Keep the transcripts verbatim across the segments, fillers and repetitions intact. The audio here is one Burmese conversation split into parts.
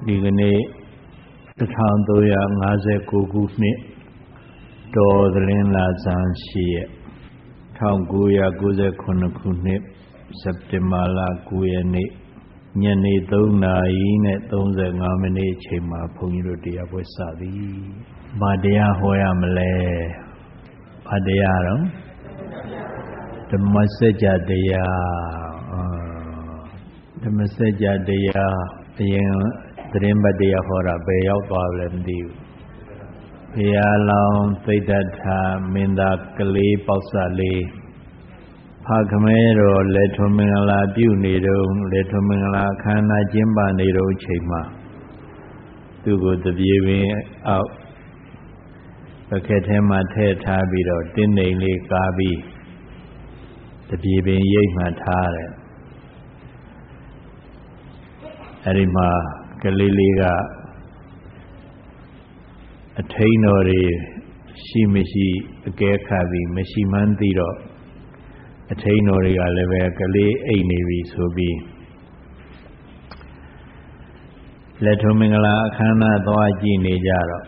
ဒီကနေ့တစ်ထောင်သုံးရာငါးဆယ်ကိုခုနှစ်တော်သလင်းလာဇန်ရှိရက်တစ်ထောင်ကိုးရာကိုးဆယ်ခုနှစ်ခုနှစ်စက်တင်ဘာလကိုးရက်နေ့ညနေသုံးနာရီနဲ့သုံးဆယ်ငါးမိနစ်အချိန်မှာဘုန်းကြီးတို့တရားပွဲစသည်။ဘာတရားဟောရမလဲ။ဘာတရားတော့ဓမ္မစကြာတရားဓမ္မစကြာတရားအရင်သတင်းပတ်တရားဟောတာဘယ်ရောက်သွားလဲမသိဘူး။ဘုရားလောင်းသိတ္တထာမင်းသားကလေးပေါက်စလေးဖခမဲတော်လက်ထွန်မင်္ဂလာပြုနေတော့လက်ထွန်မင်္ဂလာအခမ်းအနားကျင်းပနေတော့ချိန်မှာသူ့ကိုတပြေပင်အောက်ပကက်ထဲမှာထည့်ထားပြီးတော့တင်းနေလေးကားပြီးတပြေပင်ရိပ်မှထားတယ်အဲဒီမှာကလေးလေးကအထိန်တော်တွေရှိမရှိအကဲခတ်ပြီးမရှိမှန်းသိတော့အထိန်တော်တွေကလည်းပဲကလေးအိတ်နေပြီဆိုပြီးလက်ထုံမင်္ဂလာအခမ်းအနားသွားကြည့်နေကြတော့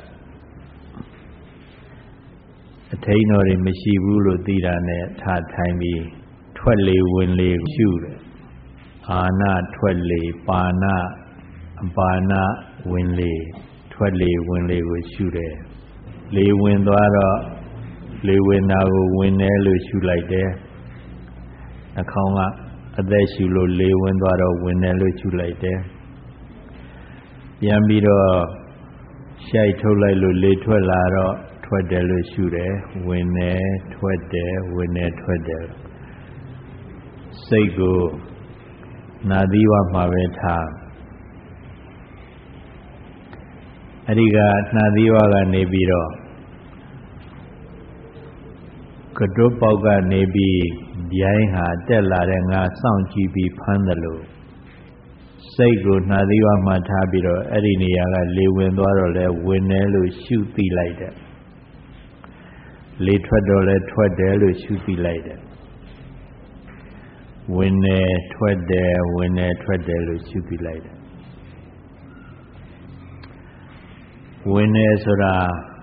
အထိန်တော်တွေမရှိဘူးလို့သိတာနဲ့ထားထိုင်ပြီးထွက်လေဝင်လေရှုတယ်အာနာထွက်လေပါဏအပါဏဝင်လေထွက်လေဝင်လေကိုရှုတယ်လေဝင်သွားတော့လေဝင်တာကိုဝင်တယ်လို့ရှုလိုက်တယ်နှာခေါင်းကအသက်ရှုလို့လေဝင်သွားတော့ဝင်တယ်လို့ရှုလိုက်တယ်ပြန်ပြီးတော့ရှိုက်ထုတ်လိုက်လို့လေထွက်လာတော့ထွက်တယ်လို့ရှုတယ်ဝင်တယ်ထွက်တယ်ဝင်တယ်ထွက်တယ်စိတ်ကိုနာသီးဝမှာပဲထားအဲ့ဒီကနာသီးဝကနေပြီးတော့ကတုပေါက်ကနေပြီးဗျိုင်းဟာတက်လာတဲ့ငါစောင့်ကြည့်ပြီးဖမ်းတယ်လို့စိတ်ကိုနာသီးဝမှာထားပြီးတော့အဲ့ဒီနေရာကလေဝင်သွားတော့လဲဝင်တယ်လို့ရှုသိလိုက်တယ်လေထွက်တော့လဲထွက်တယ်လို့ရှုသိလိုက်တယ်ဝင်တယ်ထွက်တယ်ဝင်တယ်ထွက်တယ်လို့ရှုသိလိုက်တယ်ဝင်တယ်ဆိုတာ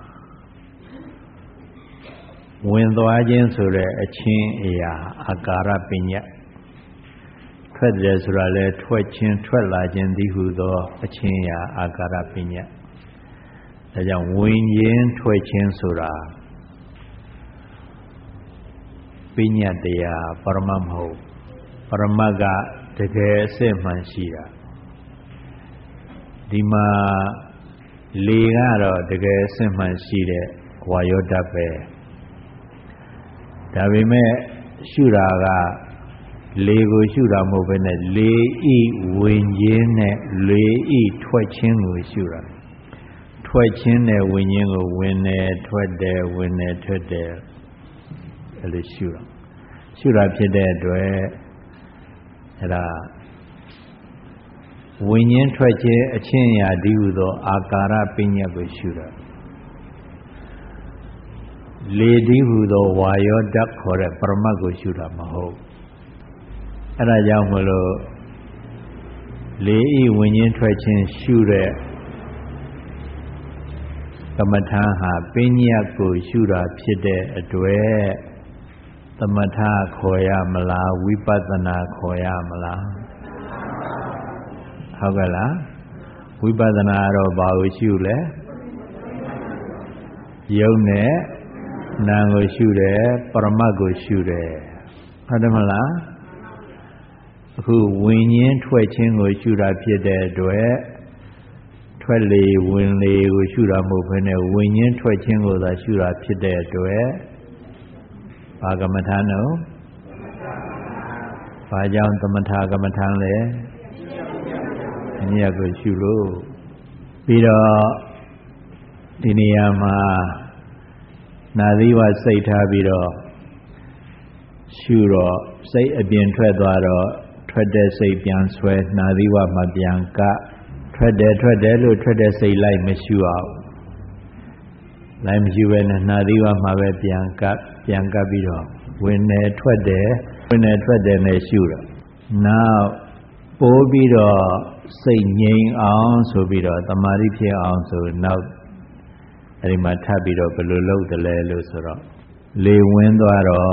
ဝင်သွားခြင်းဆိုတဲ့အချင်းအရာအာကာရပညာထွက်တယ်ဆိုတာလဲထွက်ခြင်းထွက်လာခြင်းသည်ဟုသောအချင်းအရာအာကာရပညာဒါကြောင့်ဝင်ခြင်းထွက်ခြင်းဆိုတာပညာတရားပရမတ်မဟုတ်ပရမတ်ကတကယ်အစစ်မှန်ရှိတာဒီမှာလေကတော့တကယ်အစစ်မှန်ရှိတဲ့ဝါယောဓာတ်ပဲဒါပေမဲ့ရှုတာကလေကိုရှုတာမဟုတ်ဘဲနဲ့လေဤဝင်ခြင်းနဲ့လေဤထွက်ခြင်းကိုရှုတာထွက်ခြင်းနဲ့ဝင်ခြင်းကိုဝင်တယ်ထွက်တယ်ဝင်တယ်ထွက်တယ်အဲ့လိုရှုတာရှုတာဖြစ်တဲ့အတွက်အဲ့ဒါဝိညာဉ်ထွက်ခြင်းအချင်းရာဒီဟုသောအာကာရပညာကိုရှုတာလေဒီဟုသောဝါယောဓာတ်ခေါ်တဲ့ပရမတ်ကိုရှုတာမဟုတ်အဲ့ဒါကြောင့်မလို့လေဤဝိညာဉ်ထွက်ခြင်းရှုတဲ့ကမ္မထာဟာပညာကိုရှုတာဖြစ်တဲ့အတွက်သမထခေါ်ရမလားဝိပဿနာခေါ်ရမလားဟုတ်ကဲ့လားဝိပဿနာတော့ဘာကိုရှုလဲယုံနဲ့နာမ်ကိုရှုတယ်ပရမတ်ကိုရှုတယ်ဟုတ်တယ်မလားအခုဝိညာဉ်ထွက်ခြင်းကိုရှုတာဖြစ်တဲ့အတွက်ထွက်လေဝင်လေကိုရှုတာမဟုတ်ဘဲနဲ့ဝိညာဉ်ထွက်ခြင်းကိုသာရှုတာဖြစ်တဲ့အတွက်ဘာကမ္မထာနောဘာကြောင့်သမထကမ္မထာလဲအမြတ်ကိုရှုလို့ပြီးတော့ဒီနေရာမှာနာသီဝစိတ်ထားပြီးတော့ရှုတော့စိတ်အပြင်ထွက်သွားတော့ထွက်တဲ့စိတ်ပြန်ဆွဲနာသီဝမပြန်ကထွက်တယ်ထွက်တယ်လို့ထွက်တဲ့စိတ်လိုက်မရှုအောင်လိုက်မရှုဘဲနဲ့နာသီဝမှာပဲပြန်ကပြန်ကပ်ပြီးတော့ဝင်တယ်ထွက်တယ်ဝင်တယ်ထွက်တယ်နဲ့ရှုတော့နောက်ပိုးပြီးတော့စိတ်ငြိမ်အောင်ဆိုပြီးတော့တမာတိဖြစ်အောင်ဆိုနောက်အဲ့ဒီမှာထပ်ပြီးတော့ဘယ်လိုလုပ်တယ်လဲလို့ဆိုတော့လေဝင်သွားတော့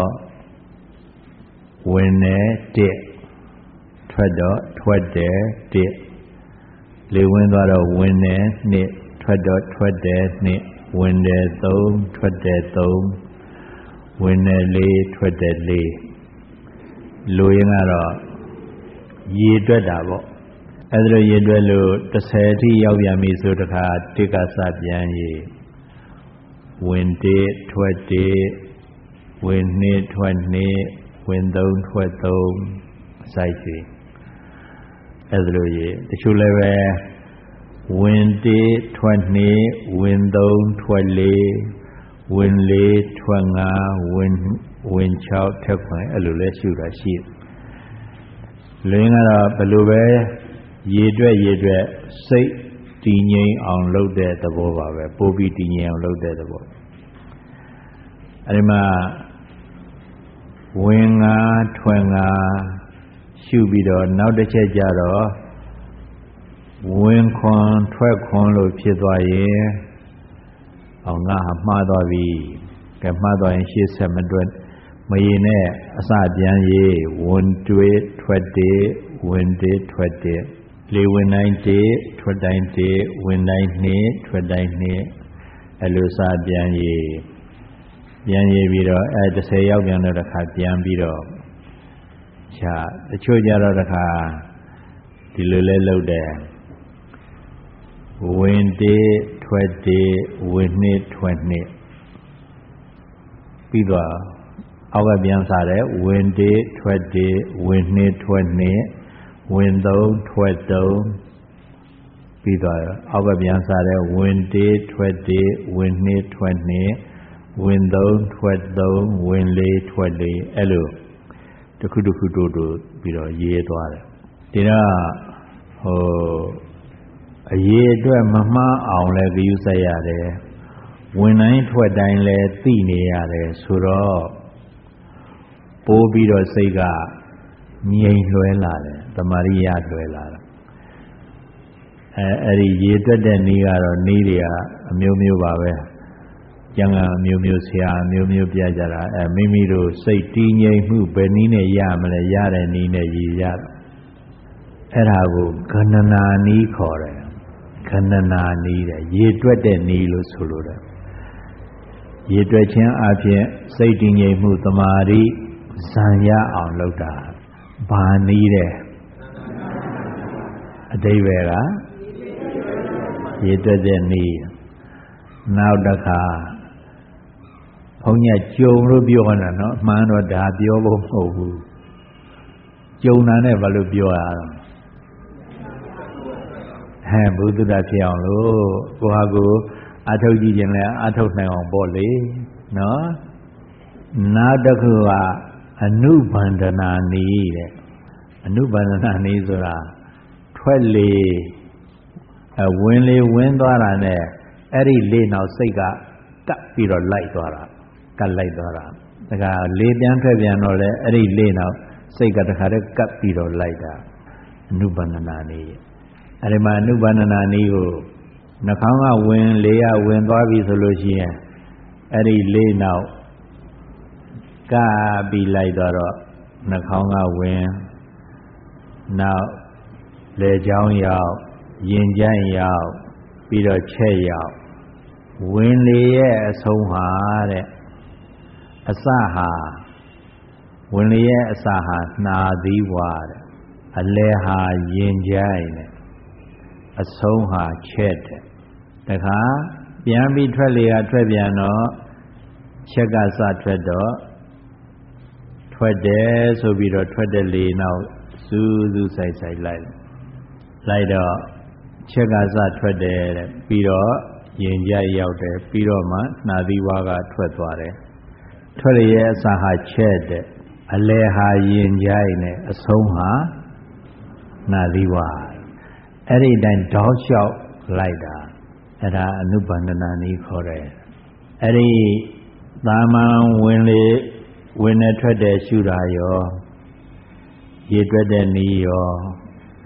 ဝင်တယ်တစ်ထွက်တော့ထွက်တယ်တစ်လေဝင်သွားတော့ဝင်တယ်နှစ်ထွက်တော့ထွက်တယ်နှစ်ဝင်တယ်သုံးထွက်တယ်သုံးဝင်တယ်လေးထွက်တယ်လေးလူရင်းကတော့ရေတွက်တာပေါ့အဲ့ဒါလိုရေတွက်လို့တစ်ဆယ်အထိရောက်ပြန်ပြီဆိုတခါတစ်ကစပြန်ရေဝင်တစ်ထွက်တစ်ဝင်နှစ်ထွက်နှစ်ဝင်သုံးထွက်သုံးအစိုက်ကြီးအဲ့ဒါလိုရေတချို့လည်းပဲဝင်တစ်ထွက်နှစ်ဝင်သုံးထွက်လေးဝင်လေးထွက်ငါဝင်ဝင်၆ထက်ခွင်အဲ့လိုလဲရှုတာရှိလင်းကတော့ဘယ်လိုပဲရေတွက်ရေတွက်စိတ်တည်ငြိမ်အောင်လုပ်တဲ့သဘောပါပဲပိုးပြီးတည်ငြိမ်အောင်လုပ်တဲ့သဘောအဲ့ဒီမှာဝင်ငါထွက်ငါရှုပြီးတော့နောက်တစ်ချက်ကြတော့ဝင်ခွန်ထွက်ခွန်လို့ဖြစ်သွားရင်အောင်ငါဟာမှားသွားပြီကဲမှားသွားရင်ရှေ့ဆက်မတွက်မရင်နဲ့အစပြန်ရေးဝင်တွေးထွက်တဲ့ဝင်တဲ့ထွက်တဲ့လေဝင်တိုင်းတဲ့ထွက်တိုင်းတဲ့ဝင်တိုင်းနှစ်ထွက်တိုင်းနှစ်အဲ့လိုစပြန်ရေးပြန်ရေးပြီးတော့အဲတစ်ဆယ်ရောက်ပြန်တော့တစ်ခါပြန်ပြီးတော့ခြာတချို့ကြတော့တစ်ခါဒီလိုလဲလုပ်တယ်ဝင်တဲ့ထွက်တဲ့ဝင်နှစ်ထွက်နှစ်ပြီးတော့အောက်ကပြန်စားတယ်ဝင်တဲ့ထွက်တဲ့ဝင်နှစ်ထွက်နှစ်ဝင်သုံးထွက်သုံးပြီးတော့အောက်ကပြန်စားတယ်ဝင်တဲ့ထွက်တဲ့ဝင်နှစ်ထွက်နှစ်ဝင်သုံးထွက်သုံးဝင်လေးထွက်လေးအဲ့လိုတစ်ခုတစ်ခုတို့တို့ပြီးတော့ရေးသွားတယ်ဒီတော့ဟိုအရေးအတွက်မမှားအောင်လဲဂရုစိုက်ရတယ်ဝင်တိုင်းထွက်တိုင်းလဲသိနေရတယ်ဆိုတော့ပိုးပြီးတော့စိတ်ကငြိမ်လွယ်လာတယ်တမာရိယလွယ်လာတယ်အဲအဲ့ဒီရေတွက်တဲ့နည်းကတော့နည်းတွေကအမျိုးမျိုးပါပဲကျန်ကအမျိုးမျိုးဆရာအမျိုးမျိုးပြကြတာအဲမိမိတို့စိတ်တည်ငြိမ်မှုဘယ်နည်းနဲ့ရမလဲရတဲ့နည်းနဲ့ရည်ရအဲ့ဒါကိုခန္ဓနာနည်းခေါ်တယ်ခန္ဓနာနည်းတဲ့ရေတွက်တဲ့နည်းလို့ဆိုလိုတယ်ရေတွက်ခြင်းအပြင်စိတ်တည်ငြိမ်မှုတမာရိဇံရအောင်လုပ်တာဘာနည်းတဲ့အတိပ္ပယ်ကရေတွက်တဲ့နည်းနောက်တစ်ခါဘုန်းကြီးကြုံလို့ပြောတာနော်အမှန်တော့ဒါပြောဖို့မဟုတ်ဘူးကြုံတာနဲ့ဘာလို့ပြောရအောင်ဟဲ့ဘုဒ္ဓတာဖြစ်အောင်လို့ကိုဟာကိုအထုတ်ကြည့်ခြင်းလဲအထုတ်နိုင်အောင်ပေါ့လေနော်နောက်တစ်ခုကအနုဘန္ဒနာနည်းတဲ့အနုဘန္ဒနာနည်းဆိုတာထွက်လေအဝင်လေဝင်သွားတာနဲ့အဲ့ဒီလေနောက်စိတ်ကကပ်ပြီးတော့လိုက်သွားတာကပ်လိုက်သွားတာဒါကလေပြန်ထွက်ပြန်တော့လေအဲ့ဒီလေနောက်စိတ်ကတခါတည်းကပ်ပြီးတော့လိုက်တာအနုဘန္ဒနာနည်းအဲ့ဒီမှာအနုဘန္ဒနာနည်းကိုနှာခေါင်းကဝင်လေကဝင်သွားပြီဆိုလို့ရှိရင်အဲ့ဒီလေနောက်ကပ်ပြီးလိုက်သွားတော့နှာခေါင်းကဝင်နောက်လေချောင်းရောက်ရင်ကြိုင်းရောက်ပြီးတော့ချက်ရောက်ဝင်လေရဲ့အဆုံးဟာတဲ့အစဟာဝင်လေရဲ့အစဟာနှာသီးဝါတဲ့အလယ်ဟာရင်ကြိုင်းတဲ့အဆုံးဟာချက်တဲ့တခါပြန်ပြီးထွက်လေကထွက်ပြန်တော့ချက်ကစထွက်တော့ထွက်တယ်ဆိုပြီးတော့ထွက်တဲ့လေနောက်စူးစူးဆိုင်ဆိုင်လိုက်လိုက်တော့ချက်ကစထွက်တယ်တဲ့ပြီးတော့ရင်ကြရောက်တယ်ပြီးတော့မှနှာသီးဝါကထွက်သွားတယ်ထွက်ရရဲ့အစာဟာချက်တဲ့အလယ်ဟာရင်ကြိုက်နဲ့အဆုံးဟာနှာသီးဝါအဲ့ဒီတိုင်းတောက်လျှောက်လိုက်တာအဲ့ဒါအနုဘန္ဒနာနည်းခေါ်တယ်အဲ့ဒီသာမန်ဝင်လေဝင်နဲ့ထွက်တဲ့ရှုတာရောရေတွက်တဲ့နည်းရော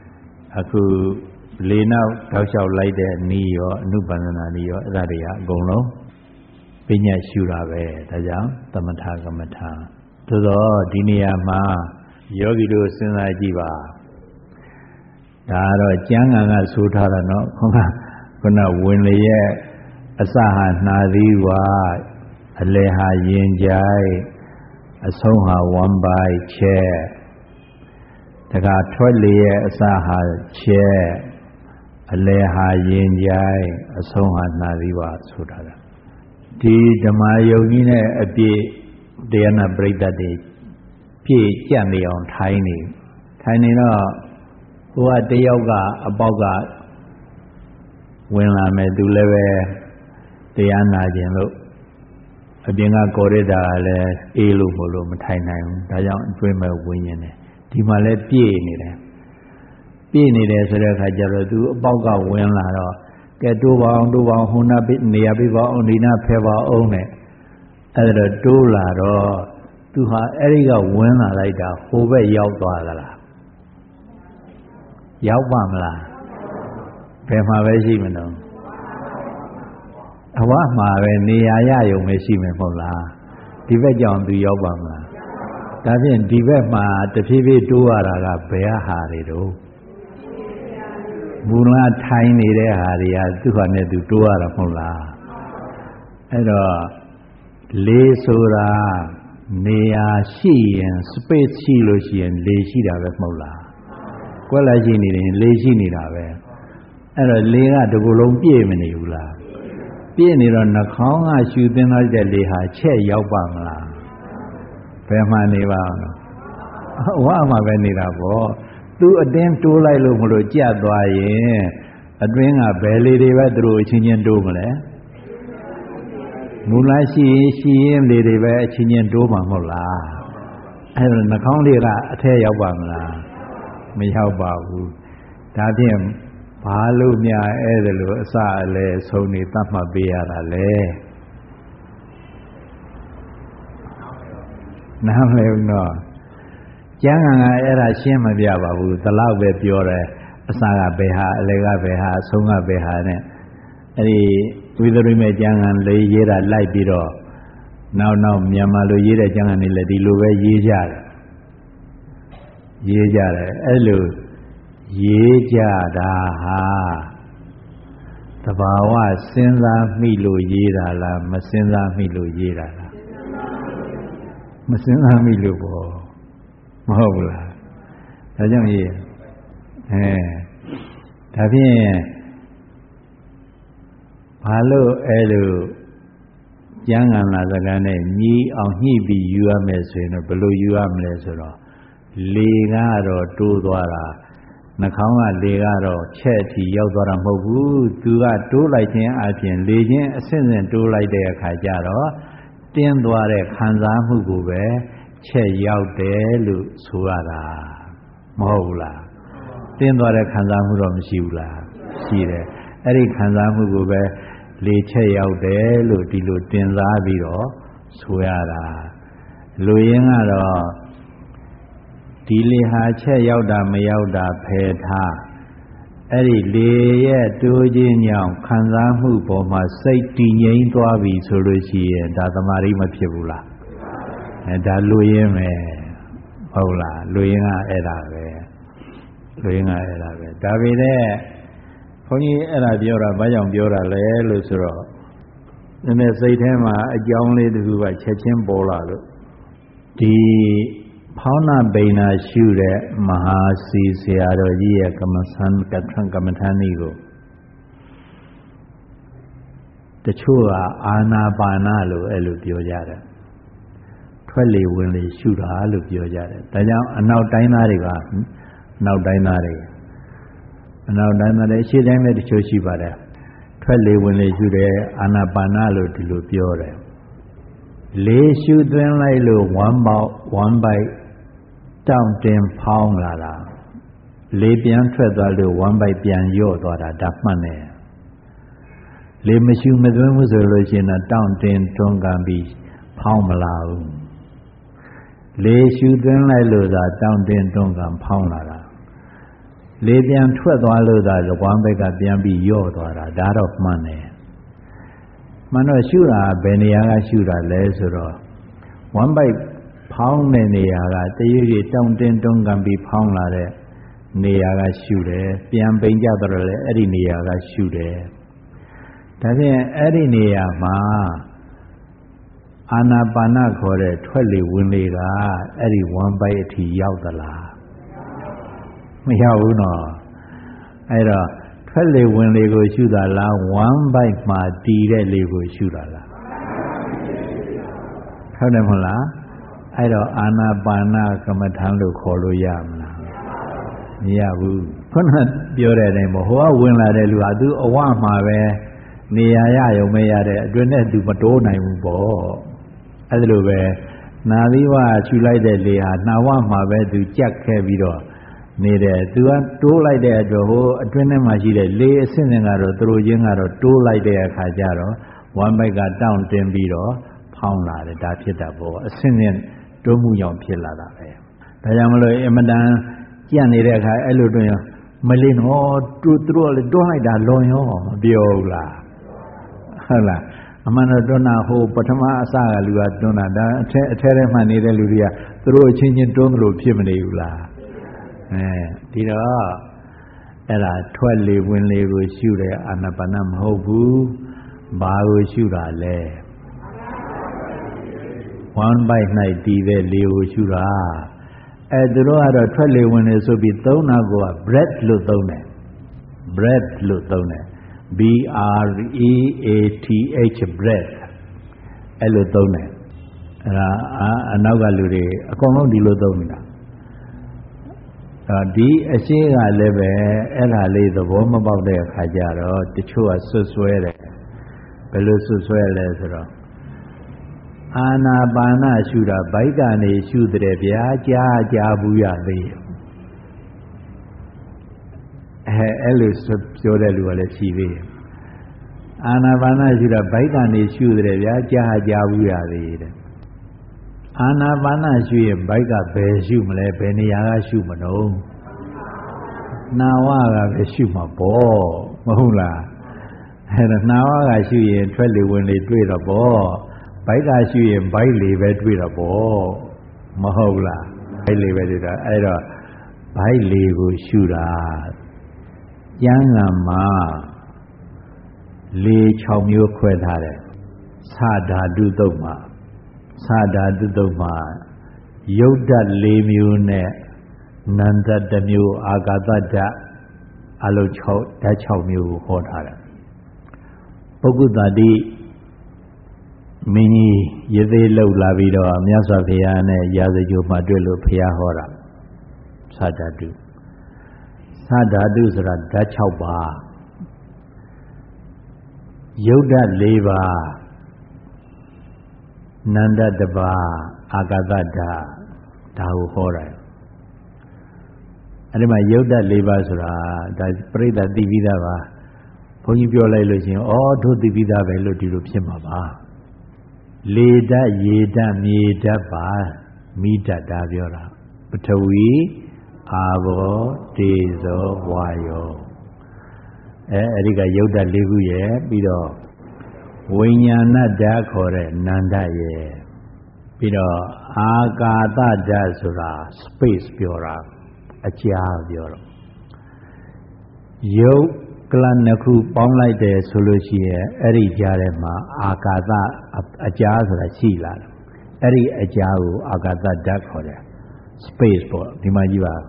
အခုလေးနောက်တောက်လျှောက်လိုက်တဲ့နီးရောအနုပန္နနာနီးရောအဲ့ဒါတွေကအကုန်လုံးပညာရှုတာပဲဒါကြောင့်သမထကမ္မထာသို့သောဒီနေရာမှာယောဂီတို့စဉ်းစားကြည့်ပါဒါကတော့ကျမ်းဂန်ကဆိုထားတာနော်ခုနကဝင်လေရဲ့အစဟာနှာသီးဝါအလယ်ဟာရင်ကြိုက်အဆုံးဟာဝမ်းပိုက်ချက်တခါထွက်လေရဲ့အစဟာချက်အလယ်ဟာရင်ကြိုက်အဆုံးဟာနှာသီးဝါဆိုထားတာဒီဓမ္မယုံကြီးနဲ့အပြည့်တရားနာပရိသတ်တွေပြည့်ကြံ့နေအောင်ထိုင်နေထိုင်နေတော့ဟိုကတယောက်ကအပေါက်ကဝင်လာမယ်သူလည်းပဲတရားနာခြင်းလို့အပြင်ကကောရိတာကလည်းအေးလို့မလို့မထိုင်နိုင်ဘူးဒါကြောင့်အတွင်းမဲ့ဝင်ရင်တယ်ဒီမှာလည်းပြည့်နေတယ်ပြည့်နေတယ်ဆိုတဲ့အခါကျတော့သူအပေါက်ကဝင်လာတော့ကဲတိုးပါအောင်တိုးပါအောင်ဟိုနာနေရာပြပါအောင်ဒီနာဖယ်ပါအောင်နဲ့အဲ့ဒါတိုးလာတော့သူဟာအဲ့ဒီကဝင်လာလိုက်တာဟိုဘက်ရောက်သွားသလားရောက်ပါမလားဘယ်မှာပဲရှိမလို့အဝမှာပဲနေရာရယုံပဲရှိမယ်မဟုတ်လားဒီဘက်ကြောင့်သူရောက်ပါမလားဒါဖြင့်ဒီဘက်မှာတဖြည်းဖြည်းတိုးရတာကဘယ်ဟာတွေတော့မူလထိုင်နေတဲ့ဟာတွေကသူ့ဟာနဲ့သူတိုးရတာမဟုတ်လားအဲ့တော့လေးဆိုတာနေရာရှိရင် space ရှိလို့ရှိရင်လေရှိတာပဲမဟုတ်လားကွက်လိုက်ရှိနေရင်လေရှိနေတာပဲအဲ့တော့လေကတကူလုံးပြည့်မနေဘူးလားပြည့်နေတော့နှာခေါင်းကရှူသွင်းလိုက်တဲ့လေဟာချက်ရောက်ပါမလားဘယ်မှနေပါ့မလဲဝါမှာပဲနေတာပေါ့သူအတင်းတိုးလိုက်လို့မလို့ကြက်သွားရင်အတွင်းကဘယ်လေတွေပဲသူတို့အချင်းချင်းတိုးမလဲမူလရှိရင်ရှိရင်လေတွေပဲအချင်းချင်းတိုးမှာမဟုတ်လားအဲ့ဒါနှာခေါင်းလေးကအထက်ရောက်ပါမလားမရောက်ပါဘူးဒါဖြင့်ဘာလို့များအဲ့ဒါလို့အစအလဲဆုံးနေသတ်မှတ်ပေးရတာလဲနားမလဲဘူးနော်ကျမ်းဂန်ကအဲ့ဒါရှင်းမပြပါဘူးဒီလောက်ပဲပြောတယ်အစကဘယ်ဟာအလဲကဘယ်ဟာအဆုံးကဘယ်ဟာနဲ့အဲ့ဒီဝိသရိမေကျမ်းဂန်လေးရေးတာလိုက်ပြီးတော့နောက်နောက်မြန်မာလိုရေးတဲ့ကျမ်းဂန်တွေလည်းဒီလိုပဲရေးကြတယ်ရေးကြတယ်အဲ့လိုရေးကြတာဟာသဘာဝစဉ်းစားမိလို့ရေးတာလားမစဉ်းစားမိလို့ရေးတာလားမစဉ်းစားမိလို့ပေါ့မဟုတ်ဘူးလားဒါကြောင့်ရေးအဲဒါဖြင့်ဘာလို့အဲ့လိုကျမ်းဂန်လာစကားနဲ့ညီအောင်ညှိပြီးယူရမယ်ဆိုရင်တော့ဘယ်လိုယူရမလဲဆိုတော့လေကတော့တိုးသွားတာနှာခေါင်းကလေကတော့ချက်အထိရောက်သွားတာမဟုတ်ဘူးသူကတိုးလိုက်ခြင်းအပြင်လေချင်းအဆင့်ဆင့်တိုးလိုက်တဲ့အခါကျတော့တင်းသွားတဲ့ခံစားမှုကိုပဲချက်ရောက်တယ်လို့ဆိုရတာမဟုတ်ဘူးလားတင်းသွားတဲ့ခံစားမှုတော့မရှိဘူးလားရှိတယ်အဲ့ဒီခံစားမှုကိုပဲလေချက်ရောက်တယ်လို့ဒီလိုတင်စားပြီးတော့ဆိုရတာလူရင်းကတော့ဒီလေဟာချက်ရောက်တာမရောက်တာဖယ်ထားအဲ့ဒီလေရဲ့တိုးခြင်းကြောင့်ခံစားမှုပေါ်မှာစိတ်တည်ငြိမ်သွားပြီဆိုလို့ရှိရင်ဒါသမာဓိမဖြစ်ဘူးလားအဲဒါလူရင်းပဲဟုတ်လားလူရင်းကအဲ့ဒါပဲလူရင်းကအဲ့ဒါပဲဒါပေမဲ့ဘုန်းကြီးအဲ့ဒါပြောတာဘာကြောင့်ပြောတာလဲလို့ဆိုတော့နည်းနည်းစိတ်ထဲမှာအကြောင်းလေးတစ်ခုကချက်ချင်းပေါ်လာလို့ဒီဖောင်းနာပိန်နာရှုတဲ့မဟာစီဆရာတော်ကြီးရဲ့ကမ္မသံကထံကမ္မထာနည်းကိုတချို့ကအာနာပါနလို့အဲ့လိုပြောကြတယ်ထွက်လေဝင်လေရှုတာလို့ပြောကြတယ်ဒါကြောင့်အနောက်တိုင်းသားတွေကအနောက်တိုင်းသားတွေအနောက်တိုင်းသားတွေရှေ့တိုင်းလည်းတချို့ရှိပါတယ်ထွက်လေဝင်လေရှုတယ်အာနာပါနလို့ဒီလိုပြောတယ်လေရှုသွင်းလိုက်လို့ဝမ်းပေါက်ဝမ်းပိုက်တောင့်တင်ဖောင်းလာတာလေပြန်ထွက်သွားလို့ဝမ်းပိုက်ပြန်ယော့သွားတာဒါမှတ်နေလေမရှုမသွင်းဘူးဆိုလို့ရှိရင်တော့တောင့်တင်တွန်းကန်ပြီးဖောင်းမလာဘူးလေရှုသွင်းလိုက်လို့သာတောင့်တင်တွန်းကန်ဖောင်းလာတာလေပြန်ထွက်သွားလို့သာဝမ်းဘက်ကပြန်ပြီးယော့သွားတာဒါတော့မှန်တယ်မှန်တော့ရှုတာဘယ်နေရာကရှုတာလဲဆိုတော့ဝမ်းပိုက်ဖောင်းတဲ့နေရာကတရွေ့ရွေ့တောင့်တင်းတွန်းကန်ပြီးဖောင်းလာတဲ့နေရာကရှုတယ်ပြန်ပိန်ကြတော့လေအဲ့ဒီနေရာကရှုတယ်ဒါဖြင့်အဲ့ဒီနေရာမှာအာနာပါနခေါ်တဲ့ထွက်လေဝင်လေကအဲ့ဒီဝမ်းပိုက်အထိရောက်သလားမရောက်ဘူးနော်အဲ့တော့ထွက်လေဝင်လေကိုရှုတာလားဝမ်းပိုက်မှာတည်တဲ့လေကိုရှုတာလားဟုတ်တယ်မဟုတ်လားအဲ့တော့အာနာပါနကမ္မထံလို့ခေါ်လို့ရမလားမရဘူးခုနပြောတဲ့အတိုင်းပေါ့ဟိုကဝင်လာတဲ့လူဟာသူအဝမှာပဲနေရာရရုံပဲရတဲ့အတွင်းနဲ့သူမတိုးနိုင်ဘူးပေါ့အဲ့ဒါလိုပဲနာသီဝရှုလိုက်တဲ့လေဟာနှာဝမှာပဲသူကြက်ခဲ့ပြီးတော့နေတယ်သူကတိုးလိုက်တဲ့အတွက်ဟိုအတွင်းထဲမှာရှိတဲ့လေအဆင့်ဆင့်ကတော့သူတို့ချင်းကတော့တိုးလိုက်တဲ့အခါကျတော့ဝမ်းပိုက်ကတောင့်တင်းပြီးတော့ဖောင်းလာတယ်ဒါဖြစ်တာပေါ့အဆင့်ဆင့်တိုးမှုကြောင့်ဖြစ်လာတာပဲဒါကြောင့်မလို့အမတန်ကြံ့နေတဲ့အခါအဲ့လိုတွင်မလင်းဟောသူတို့လည်းတွန်းလိုက်တာလွန်ရောမပြောဘူးလားဟုတ်လားအမှန်တော့တွန်းတာဟိုပထမအစကလူကတွန်းတာဒါအထဲအထဲထဲမှာနေတဲ့လူတွေကသူတို့အချင်းချင်းတွန်းသလိုဖြစ်မနေဘူးလားအဲဒီတော့အဲ့ဒါထွက်လေဝင်လေကိုရှုတဲ့အာနာပါနမဟုတ်ဘူးဘာကိုရှုတာလဲဝမ်းပိုက်၌တည်တဲ့လေကိုရှုတာအဲသူတို့ကတော့ထွက်လေဝင်လေဆိုပြီးသုံးတာက breath လို့သုံးတယ် breath လို့သုံးတယ် B R E A T H breath အဲ့လိုသုံးတယ်အဲ့ဒါအနောက်ကလူတွေအကုန်လုံးဒီလိုသုံးနေတာဒီအရှိကလည်းပဲအဲ့ဒါလေးသဘောမပေါက်တဲ့အခါကျတော့တချို့ကဆွဆွဲတယ်ဘယ်လိုဆွဆွဲလဲဆိုတော့အာနာပါနရှုတာဘိုက်ကနေရှုတဲ့ဗျာကြားကြားဘူးရသေးအဲအဲ့လိုပြောတဲ့လူကလည်းရှိသေးတယ်အာနာပါနရှုတာဘိုက်ကနေရှုတဲ့ဗျာကြားကြားဘူးရသေးတယ်အာနာပါနရှုရင်ဘိုက်ကဘယ်ရှုမလဲဘယ်နေရာကရှုမလို့နာဝကပဲရှုမှာပေါ့မဟုတ်လားအဲ့ဒါနာဝကရှုရင်ထွက်လေဝင်လေတွေ့တော့ပေါ့ဘိုက်ကရှုရင်ဘိုက်လေပဲတွေ့တော့ပေါ့မဟုတ်လားဘိုက်လေပဲတွေ့တာအဲ့တော့ဘိုက်လေကိုရှုတာကျမ်းဂန်မှာလေ၆မျိုးခွဲထားတယ်သဓာတုသုတ်မှာသဓာတုသုတ်မှာယုတ်ဓာတ်၄မျိုးနဲ့နန္ဒတ်တစ်မျိုးအာဂတဓာတ်အလုံး၆ဓာတ်၆မျိုးကိုဟောထားတယ်ပုဂ္ဂုတတိမင်းကြီးရသေးလောက်လာပြီးတော့မြတ်စွာဘုရားနဲ့ရာဇဂိုမှာတွေ့လို့ဘုရားဟောတာသဓာတုသဓာတုဆိုတာဓာတ်၆ပါးယုတ်ဓာတ်၄ပါးနန္ဒတပါးအာဂတဓာတ်ဒါကိုဟောတယ်အဲ့ဒီမှာယုတ်ဓာတ်၄ပါးဆိုတာဒါပြိဿသိပြီးသားပါဘုန်းကြီးပြောလိုက်လို့ရှင်ဩတို့သိပြီးသားပဲလို့ဒီလိုဖြစ်မှာပါလေဓာတ်ရေဓာတ်မြေဓာတ်ပါမိဓာတ်ဒါပြောတာပထဝီအာဘောတေဇောဝါယောအဲအဲ့ဒီကယုတ်ဓာတ်၄ခုရဲ့ပြီးတော့ဝိညာဏဓာတ်ခေါ်တဲ့နန္ဒရဲ့ပြီးတော့အာကာသဓာတ်ဆိုတာ space ပြောတာအကြာပြောတော့ယုတ်ကလနှစ်ခုပေါင်းလိုက်တယ်ဆိုလို့ရှိရင်အဲ့ဒီကြားထဲမှာအာကာသအကြာဆိုတာရှိလာတယ်အဲ့ဒီအကြာကိုအာကာသဓာတ်ခေါ်တယ် space ပေါ့ဒီမှာကြည့်ပါ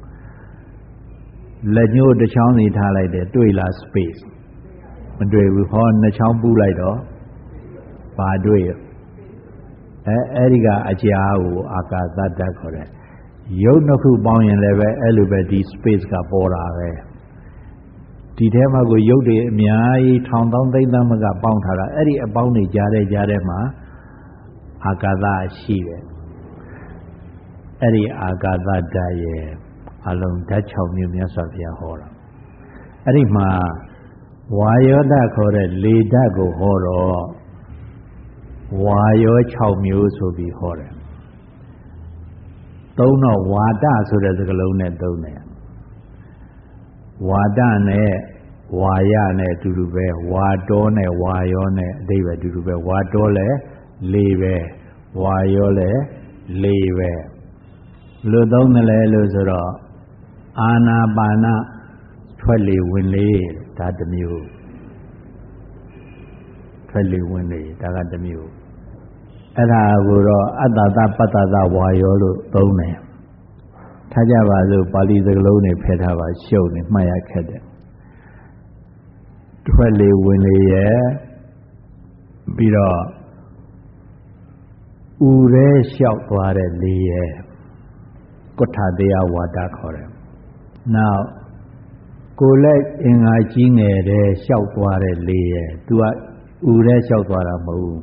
လက်ညှိုးတစ်ချောင်းစီထားလိုက်တယ်တွေ့လား space မတွေ့ဘူးဟောနှစ်ချောင်းပူးလိုက်တော့ဘာတွေ့ရအဲအဲ့ဒီကအကြာကိုအာကာသဓာတ်ခေါ်တယ်ရုပ်နှစ်ခုပေါင်းရင်လည်းပဲအဲ့လိုပဲဒီ space ကပေါ်တာပဲဒီထဲမှာကိုရုပ်တွေအများကြီးထောင်သောင်းသိန်းသားမကပေါင်းထားတာအဲ့ဒီအပေါင်းတွေကြားတဲ့ကြားထဲမှာအာကာမရှိတယ်အဲ့ဒီအာကာသဓာတ်ရဲ့အလုံးဓာတ်၆မျိုးမြတ်စွာဘုရားဟောတာအဲ့ဒီမှာဝါယောဓာတ်ခေါ်တဲ့လေဓာတ်ကိုဟောတော့ဝါယော၆မျိုးဆိုပြီးဟောတယ်သုံးတော့ဝါဒဆိုတဲ့စကားလုံးနဲ့သုံးတယ်ဝါဒနဲ့ဝါယနဲ့အတူတူပဲဝါတော်နဲ့ဝါယောနဲ့အဓိပ္ပာယ်အတူတူပဲဝါတော်လည်းလေးပဲဝါယောလည်းလေးပဲလို့သုံးတယ်လေလို့ဆိုတော့အာနာပါနထွက်လေဝင်လေဒါတစ်မျိုးထွက်လေဝင်လေဒါကတစ်မျိုးအဲ့ဒါကိုတော့အတ္တသပတ္တသဝါယောလို့သုံးတယ်ထားကြပါစို့ပါဠိစကားလုံးတွေဖယ်ထားပါရှုပ်နေမှတ်ရခက်တယ်ထွက်လေဝင်လေရဲ့ပြီးတော့ဥရဲလျှောက်သွားတဲ့လေရဲ့ကုဋ္ဌတရားဝါဒခေါ်တယ်နောက်ကိုယ်လက်အင်္ဂါကြီးငယ်တဲ့လျှောက်သွားတဲ့လေရဲ့သူကဥရဲလျှောက်သွားတာမဟုတ်ဘူး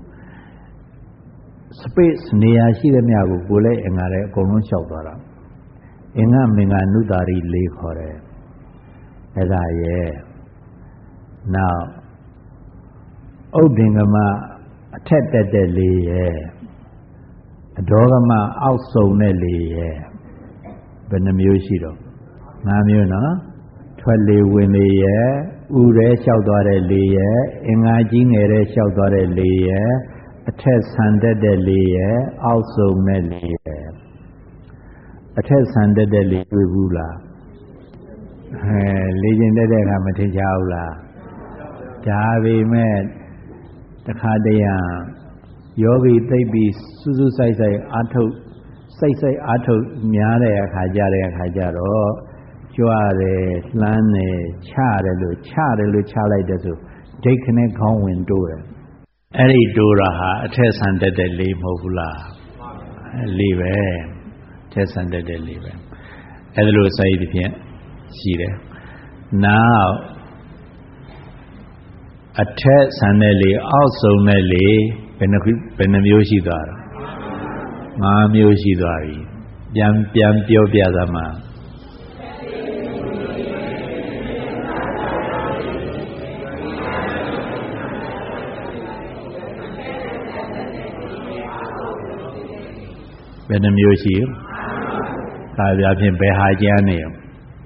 space နေရာရှိတဲ့မြတ်ကိုကိုယ်လက်အင်္ဂါတဲ့အကုန်လုံးလျှောက်သွားတာအင်္ဂမင်္ဂနုတာရီလေးခေါ်တယ်အဲ့ဒါရဲ့နောက်ဥဒ္ဒင်္ဂမအထက်တက်တဲ့လေရဲ့အဒေါဂမအောက်ဆုံးတဲ့လေရဲ့ဘယ်နှမျိုးရှိတော့ငါးမျိုးနော်ထွက်လေဝင်လေရဲ့ဥရဲလျှောက်သွားတဲ့လေရဲ့အင်္ဂါကြီးငယ်တဲ့လျှောက်သွားတဲ့လေရဲ့အထက်ဆန်တက်တဲ့လေရဲ့အောက်ဆုံးတဲ့လေရဲ့အထက်ဆန်တက်တဲ့လေတွေ့ဘူးလားအဲလေကျင်တက်တဲ့အခါမထင်ကြဘူးလားဒါပေမဲ့တခါတည်းရယောဂီသိပ်ပြီးစူးစူးဆိုင်ဆိုင်အာထုတ်စိတ်စိတ်အာထုတ်များတဲ့အခါကြတဲ့အခါကြတော့ကြွတယ်လှမ်းတယ်ချတယ်လို့ချတယ်လို့ချလိုက်တဲ့ဆိုဒိတ်ခနဲ့ခေါင်းဝင်တိုးတယ်အဲ့ဒီတိုးတာဟာအထက်ဆန်တက်တဲ့လေမဟုတ်ဘူးလားလေပဲအထက်ဆန်တက်တဲ့လေပဲအဲ့ဒါလို့စာရေးတစ်ဖြင့်ရှိတယ်နောက်အထက်ဆန်တဲ့လေအောက်ဆုံးတဲ့လေဘယ်နှခုဘယ်နှမျိုးရှိသွားတာငါးမျိုးရှိသွားပြီပြန်ပြန်ပြောပြသမှာဘယ်နှမျိုးရှိဒါပြဖြင့်ဘယ်ဟာကျမ်းနေရော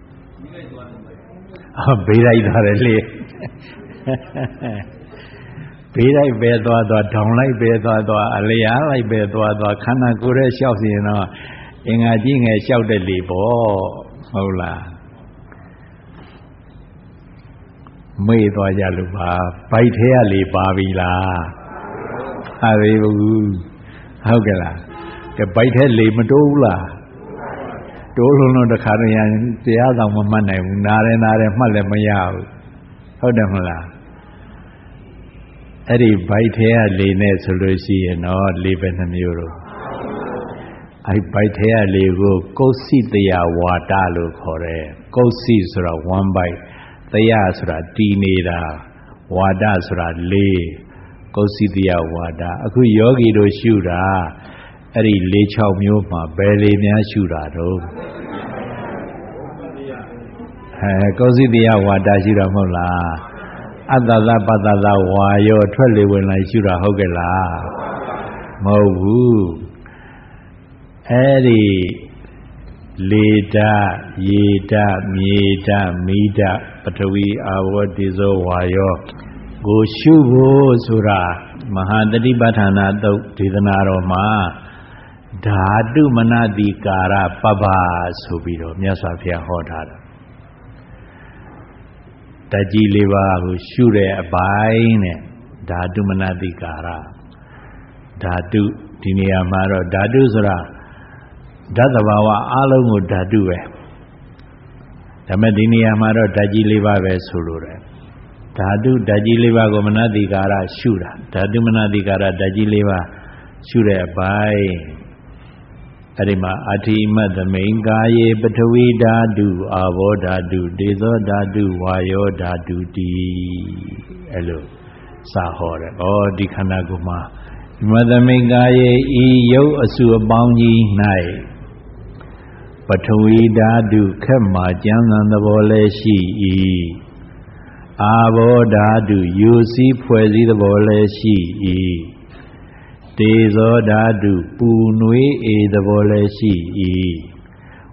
အော်ဘေးလိုက်သွားတယ်လေဘေးလိုက်ပဲသွားသွားထောင်လိုက်ပဲသွားသွားအလျားလိုက်ပဲသွားသွားခန္ဓာကိုယ်ရဲ့လျှောက်စီရင်တော့အင်္ဂါကြီးငယ်လျှောက်တဲ့လေပေါ့ဟုတ်လားမေ့သွားကြလို့ပါဗိုက်ထဲကလေပါပြီလားဟာပြီဘူးဟုတ်ကဲ့လားကဲဗိုက်ထဲလေမတိုးဘူးလားတိုးလုံးလုံးတစ်ခါတည်းရတရားဆောင်မမှတ်နိုင်ဘူးနားတယ်နားတယ်မှတ်လည်းမရဘူးဟုတ်တယ်မလားအဲ့ဒီဗိုက်ထဲကလေနဲ့ဆိုလို့ရှိရင်တော့လေပဲနှမျိုးတော့အဲ့ဗိုက်ထဲကလေကိုကုသ္စိတယဝါဒလို့ခေါ်တယ်ကုသ္စိဆိုတာ one bite တယဆိုတာတည်နေတာဝါဒဆိုတာလေကုသ္စိတယဝါဒအခုယောဂီတို့ရှုတာအဲ့ဒီလေး၆မျိုးမှာဘယ်လေများရှုတာတော့အဲကုသ္စိတယဝါဒရှုတာမဟုတ်လားအတ္တသပတ္တသဝါယောထွက်လေဝင်လိုက်ရှုတာဟုတ်ကဲ့လားမဟုတ်ဘူးအဲ့ဒီလေဓာတ်ရေဓာတ်မြေဓာတ်မိဓာတ်ပထဝီအာဘောတေဇောဝါယောကိုရှုဖို့ဆိုတာမဟာတတိပဋ္ဌာနာသုတ်ဒေသနာတော်မှာဓာတုမနတိကာရပပ္ပဆိုပြီးတော့မြတ်စွာဘုရားဟောထားတာဓာတ်ကြီးလေးပါးကိုရှုတဲ့အပိုင်းနဲ့ဓာတုမနတိကာရဓာတုဒီနေရာမှာတော့ဓာတုဆိုတာဓာတ်သဘာဝအလုံးကိုဓာတုပဲဒါမဲ့ဒီနေရာမှာတော့ဓာတ်ကြီးလေးပါးပဲဆိုလိုတယ်ဓာတုဓာတ်ကြီးလေးပါးကိုမနတိကာရရှုတာဓာတုမနတိကာရဓာတ်ကြီးလေးပါးရှုတဲ့အပိုင်းအဲ့ဒီမှာအထိမတ်သမိန်ကာယေပထဝီဓာတုအာဘောဓာတုဒေဇောဓာတုဝါယောဓာတုတိအဲ့လိုစာဟောတယ်။ဩဒီခန္ဓာကိုယ်မှာဒီမသမိန်ကာယေဤယုတ်အစုအပေါင်းကြီး၌ပထဝီဓာတုခက်မှကျမ်းဂန်သဘောလည်းရှိ၏အာဘောဓာတုယူစည်းဖွဲ့စည်းသဘောလည်းရှိ၏တေဇောဓာတုပူနွေးအေသဘောလည်းရှိ၏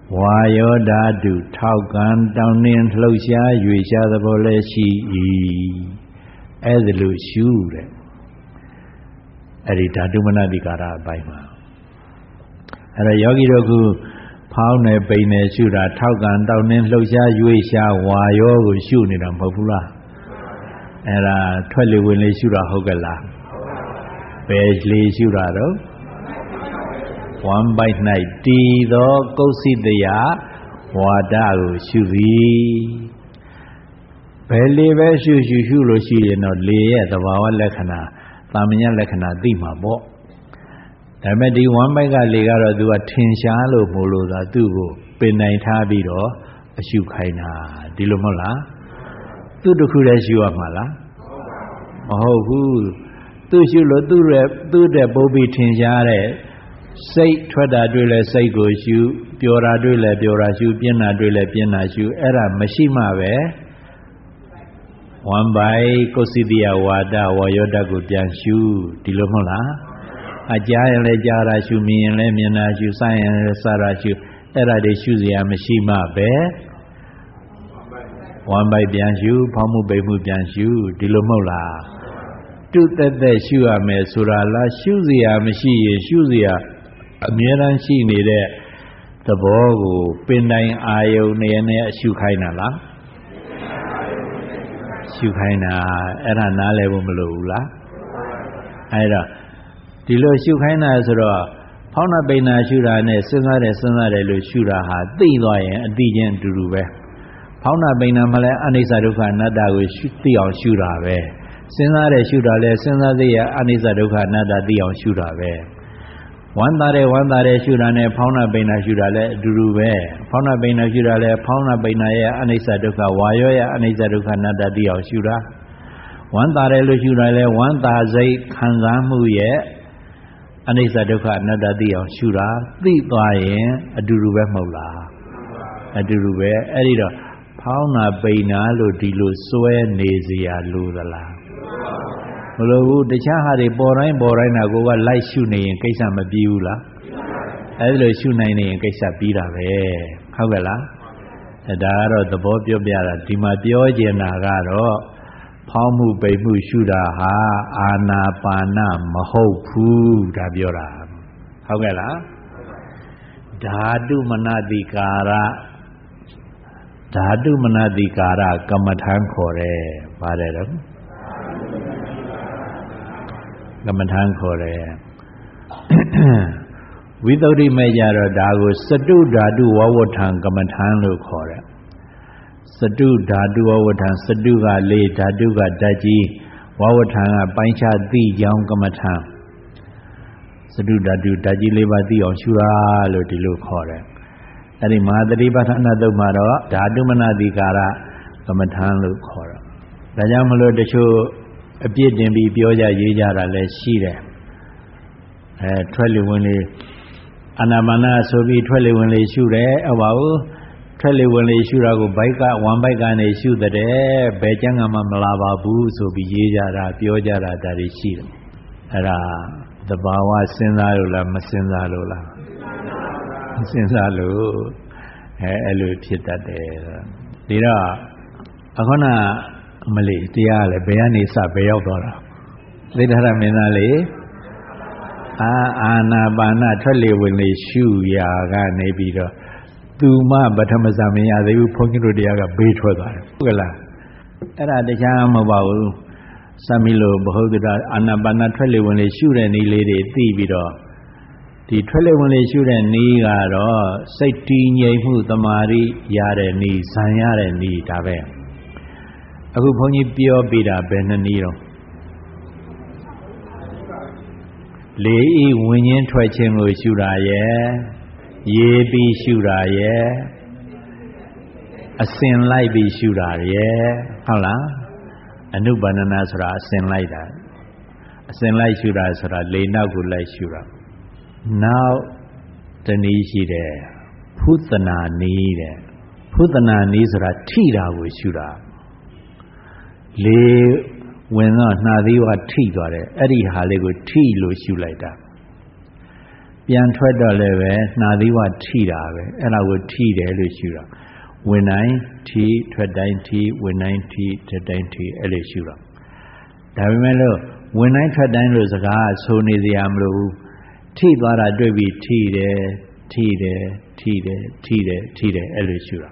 ဝါယောဓာတုထောက်ကံတောင်းနှင်းလှုပ်ရှားရွေရှားသဘောလည်းရှိ၏အဲ့ဒါလို့ရှုတဲ့အဲ့ဒီဓာတုမနတိကာရအပိုင်းမှာအဲ့ဒါယောဂီတို့ကဖောင်းနေပိန်နေရှုတာထောက်ကံတောင်းနှင်းလှုပ်ရှားရွေရှားဝါယောကိုရှုနေတာမဟုတ်ဘူးလားအဲ့ဒါထွက်လေဝင်လေရှုတာဟုတ်ကဲ့လားဘယ်လေရှုတာတော့ဝမ်းပိုက်၌တည်သောကုသိတယဝါဒကိုရှုသည်ဘယ်လေပဲရှုရှုရှုလို့ရှိရင်တော့လေရဲ့သဘာဝလက္ခဏာသာမညလက္ခဏာသိမှာပေါ့ဒါပေမဲ့ဒီဝမ်းပိုက်ကလေကတော့သူကထင်ရှားလို့မို့လို့သာသူ့ကိုပင်နိုင်ထားပြီးတော့အရှုခိုင်းတာဒီလိုမဟုတ်လားသူ့တစ်ခုတည်းရှုရမှာလားမဟုတ်ဘူးသူ့ရှုလို့သူ့ရဲ့သူ့တဲ့ပုံပြီးထင်ရှားတဲ့စိတ်ထွက်တာတွေ့လဲစိတ်ကိုရှုပျော်တာတွေ့လဲပျော်တာရှုပြင်းတာတွေ့လဲပြင်းတာရှုအဲ့ဒါမရှိမှပဲဝမ်းပိုက်ကုသိတယဝါဒဝါယောဓာတ်ကိုပြန်ရှုဒီလိုမဟုတ်လားအကြားရင်လည်းကြားတာရှုမြင်ရင်လည်းမြင်တာရှုစရင်လည်းစတာရှုအဲ့ဒါတွေရှုစရာမရှိမှပဲဝမ်းပိုက်ပြန်ရှုဖောင်းမှုပိန်မှုပြန်ရှုဒီလိုမဟုတ်လားတုတက်တက်ရှုရမယ်ဆိုတာလားရှုစရာမရှိရင်ရှုစရာအမြဲတမ်းရှိနေတဲ့သဘောကိုပင်တိုင်းအာယုန်နဲ့နဲ့ရှုခိုင်းတာလားရှုခိုင်းတာအဲ့ဒါနားလည်ဖို့မလိုဘူးလားအဲ့တော့ဒီလိုရှုခိုင်းတာဆိုတော့ဖောင်းနာပိန်နာရှုတာနဲ့စဉ်းစားတယ်စဉ်းစားတယ်လို့ရှုတာဟာသိသွားရင်အတိချင်းအတူတူပဲဖောင်းနာပိန်နာမှလည်းအနိစ္စဒုက္ခအနတ္တကိုရှုသိအောင်ရှုတာပဲစဉ်းစားတယ်ရှုတာလဲစဉ်းစားသိရအနိစ္စဒုက္ခအနတ္တသိအောင်ရှုတာပဲဝမ်းသာတယ်ဝမ်းသာတယ်ရှုတာနဲ့ဖောင်းနာပိန်နာရှုတာလဲအတူတူပဲဖောင်းနာပိန်နာရှုတာလဲဖောင်းနာပိန်နာရဲ့အနိစ္စဒုက္ခဝါယောရဲ့အနိစ္စဒုက္ခအနတ္တသိအောင်ရှုတာဝမ်းသာတယ်လို့ရှုတာလဲဝမ်းသာစိတ်ခံစားမှုရဲ့အနိစ္စဒုက္ခအနတ္တသိအောင်ရှုတာသိသွားရင်အတူတူပဲမဟုတ်လားအတူတူပဲအဲ့ဒီတော့ဖောင်းနာပိန်နာလို့ဒီလိုစွဲနေစရာလိုသလားမလိုဘူးတခြားဟာတွေပေါ်တိုင်းပေါ်တိုင်းတာကိုကလိုက်ရှုနေရင်ကိစ္စမပြီးဘူးလားအဲ့လိုရှုနိုင်နေရင်ကိစ္စပြီးတာပဲဟုတ်ကဲ့လားအဲဒါကတော့သဘောပြောပြတာဒီမှာပြောကျင်တာကတော့ဖောင်းမှုပိန်မှုရှုတာဟာအာနာပါနမဟုတ်ဘူးဒါပြောတာဟုတ်ကဲ့လားဓာတုမနတိကာရဓာတုမနတိကာရကမ္မထံခေါ်တယ်ပါတယ်တော့ကမ္မထံခေါ်တယ်ဝိသုဒ္ဓိမဲ့ကြတော့ဒါကိုစတုဓာတုဝဝဋ္ဌံကမ္မထံလို့ခေါ်တယ်စတုဓာတုဝဝဋ္ဌံစတုကလေးဓာတုကဓာတ်ကြီးဝဝဋ္ဌံကပိုင်းခြားသိကြောင်းကမ္မထံစတုဓာတုဓာတ်ကြီးလေးပါးသိအောင်ရှုတာလို့ဒီလိုခေါ်တယ်အဲ့ဒီမဟာသတိပဋ္ဌာန်သုတ်မှာတော့ဓာတုမနတိကာရကမ္မထံလို့ခေါ်တယ်ဒါကြောင့်မလို့တချို့အပြစ်တင်ပြီးပြောကြရေးကြတာလည်းရှိတယ်အဲထွက်လေဝင်လေအာနာပါနဆိုပြီးထွက်လေဝင်လေရှုတယ်အပါဘူးထွက်လေဝင်လေရှုတာကိုဘိုက်ကဝမ်ဘိုက်ကနေရှုတဲ့ဘယ်ကျမ်းကမှမလာပါဘူးဆိုပြီးရေးကြတာပြောကြတာဒါတွေရှိတယ်အဲ့ဒါသဘာဝစဉ်းစားလို့လားမစဉ်းစားလို့လားမစဉ်းစားလို့အဲအဲ့လိုဖြစ်တတ်တယ်ဒီတော့အခုနမလေးတရားလည်းဘယ်ကနေစဘယ်ရောက်သွားတာသိထရမင်းသားလေအာအာနာပါနထွက်လေဝင်လေရှုရာကနေပြီးတော့သူမပထမဇာမင်းရသေးဘူးဘုန်းကြီးတို့တရားကဘေးထွက်သွားတယ်ဟုတ်ကလားအဲ့ဒါတရားမပါဘူးစမ်းပြီးလို့ဘဟုတ္တအာနာပါနထွက်လေဝင်လေရှုတဲ့နည်းလေးတွေသိပြီးတော့ဒီထွက်လေဝင်လေရှုတဲ့နည်းကတော့စိတ်တည်ငြိမ်မှုတမာရီရတဲ့နည်းဇံရတဲ့နည်းဒါပဲအခုဘုန်းကြီးပြောပြတာဘယ်နှနည်းတော့လေဤဝิญဉ်ထွက်ခြင်းကိုရှုတာရဲ့ရေးပြီးရှုတာရဲ့အစဉ်လိုက်ပြီးရှုတာရဲ့ဟုတ်လားအနုပါဒနာဆိုတာအစဉ်လိုက်တာအစဉ်လိုက်ရှုတာဆိုတာလေနောက်ကိုလိုက်ရှုတာနောက်တနည်းရှိတယ်ဖုသနာနည်းတဲ့ဖုသနာနည်းဆိုတာထိတာကိုရှုတာလေဝင်တော့နှာသီးဝါထိသွားတယ်အဲ့ဒီဟာလေးကိုထိလို့ရှုလိုက်တာပြန်ထွက်တော့လည်းပဲနှာသီးဝထိတာပဲအဲ့ဒါကိုထိတယ်လို့ရှုတာဝင်တိုင်းထိထွက်တိုင်းထိဝင်တိုင်းထိထွက်တိုင်းထိအဲ့လိုရှုတာဒါပေမဲ့လို့ဝင်တိုင်းထွက်တိုင်းလို့စကားဆိုနေစရာမလိုဘူးထိသွားတာတွေ့ပြီးထိတယ်ထိတယ်ထိတယ်ထိတယ်ထိတယ်အဲ့လိုရှုတာ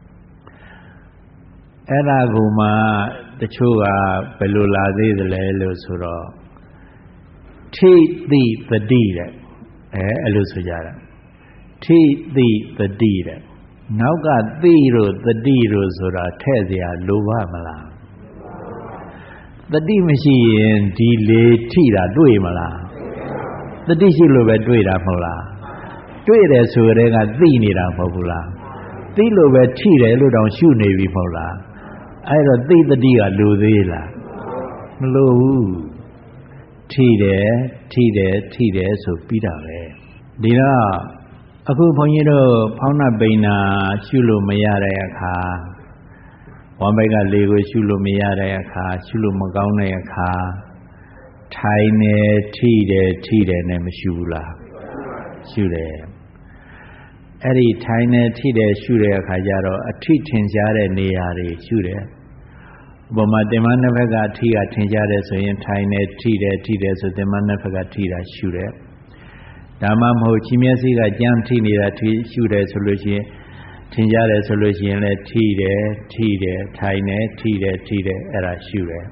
အဲ့ဒါကိုမှတချို့ကဘယ်လိုလာသေးသလဲလို့ဆိုတော့ထိတိတတိတဲ့အဲအဲ့လိုဆိုကြတာထိတိတတိတဲ့နောက်ကသိတို့တတိတို့ဆိုတာထဲ့เสียလိုပါမလားတတိမရှိရင်ဒီလေထိတာတွေ့မလားတတိရှိလို့ပဲတွေ့တာမဟုတ်လားတွေ့တယ်ဆိုတဲ့ကသိနေတာမဟုတ်ဘူးလားသိလို့ပဲထိတယ်လို့တောင်ရှုနေပြီမဟုတ်လားအဲ့တော့သိတတိကလိုသေးလားမလိုဘူးထိတယ်ထိတယ်ထိတယ်ဆိုပြီးတာပဲဒီတော့အခုဘုန်းကြီးတို့ဖောင်းနာပိန်နာရှုလို့မရတဲ့အခါဝမ်းဘိုက်ကလေကိုရှုလို့မရတဲ့အခါရှုလို့မကောင်းတဲ့အခါထိုင်နေထိတယ်ထိတယ်နဲ့မရှုဘူးလားရှုတယ်အဲ့ဒီထိုင်နေထိတယ်ရှုတဲ့အခါကျတော့အထိထင်ရှားတဲ့နေရာတွေရှုတယ်ဥပမာတင်မနှစ်ဖက်ကအထိကထင်ရှားတယ်ဆိုရင်ထိုင်နေထိတယ်ထိတယ်ဆိုတင်မနှစ်ဖက်ကထိတာရှုတယ်ဒါမှမဟုတ်ချီမျက်စိကကြမ်းထိနေတာထိရှုတယ်ဆိုလို့ရှိရင်ထင်ရှားတယ်ဆိုလို့ရှိရင်လည်းထိတယ်ထိတယ်ထိုင်နေထိတယ်ထိတယ်အဲ့ဒါရှုတယ်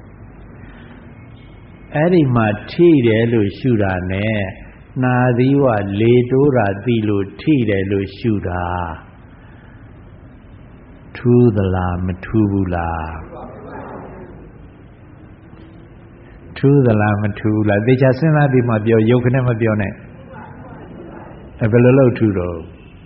အဲ့ဒီမှာထိတယ်လို့ရှုတာနဲ့နာသီးဝလေတိုးတာသိလို့ထိတယ်လို့ရှုတာထူးသလားမထူးဘူးလားထူးသလားမထူးဘူးလားသေချာစဉ်းစားပြီးမှပြောရုပ်ခနဲ့မပြောနဲ့အဲဘယ်လိုလုပ်ထူးတော့ဟ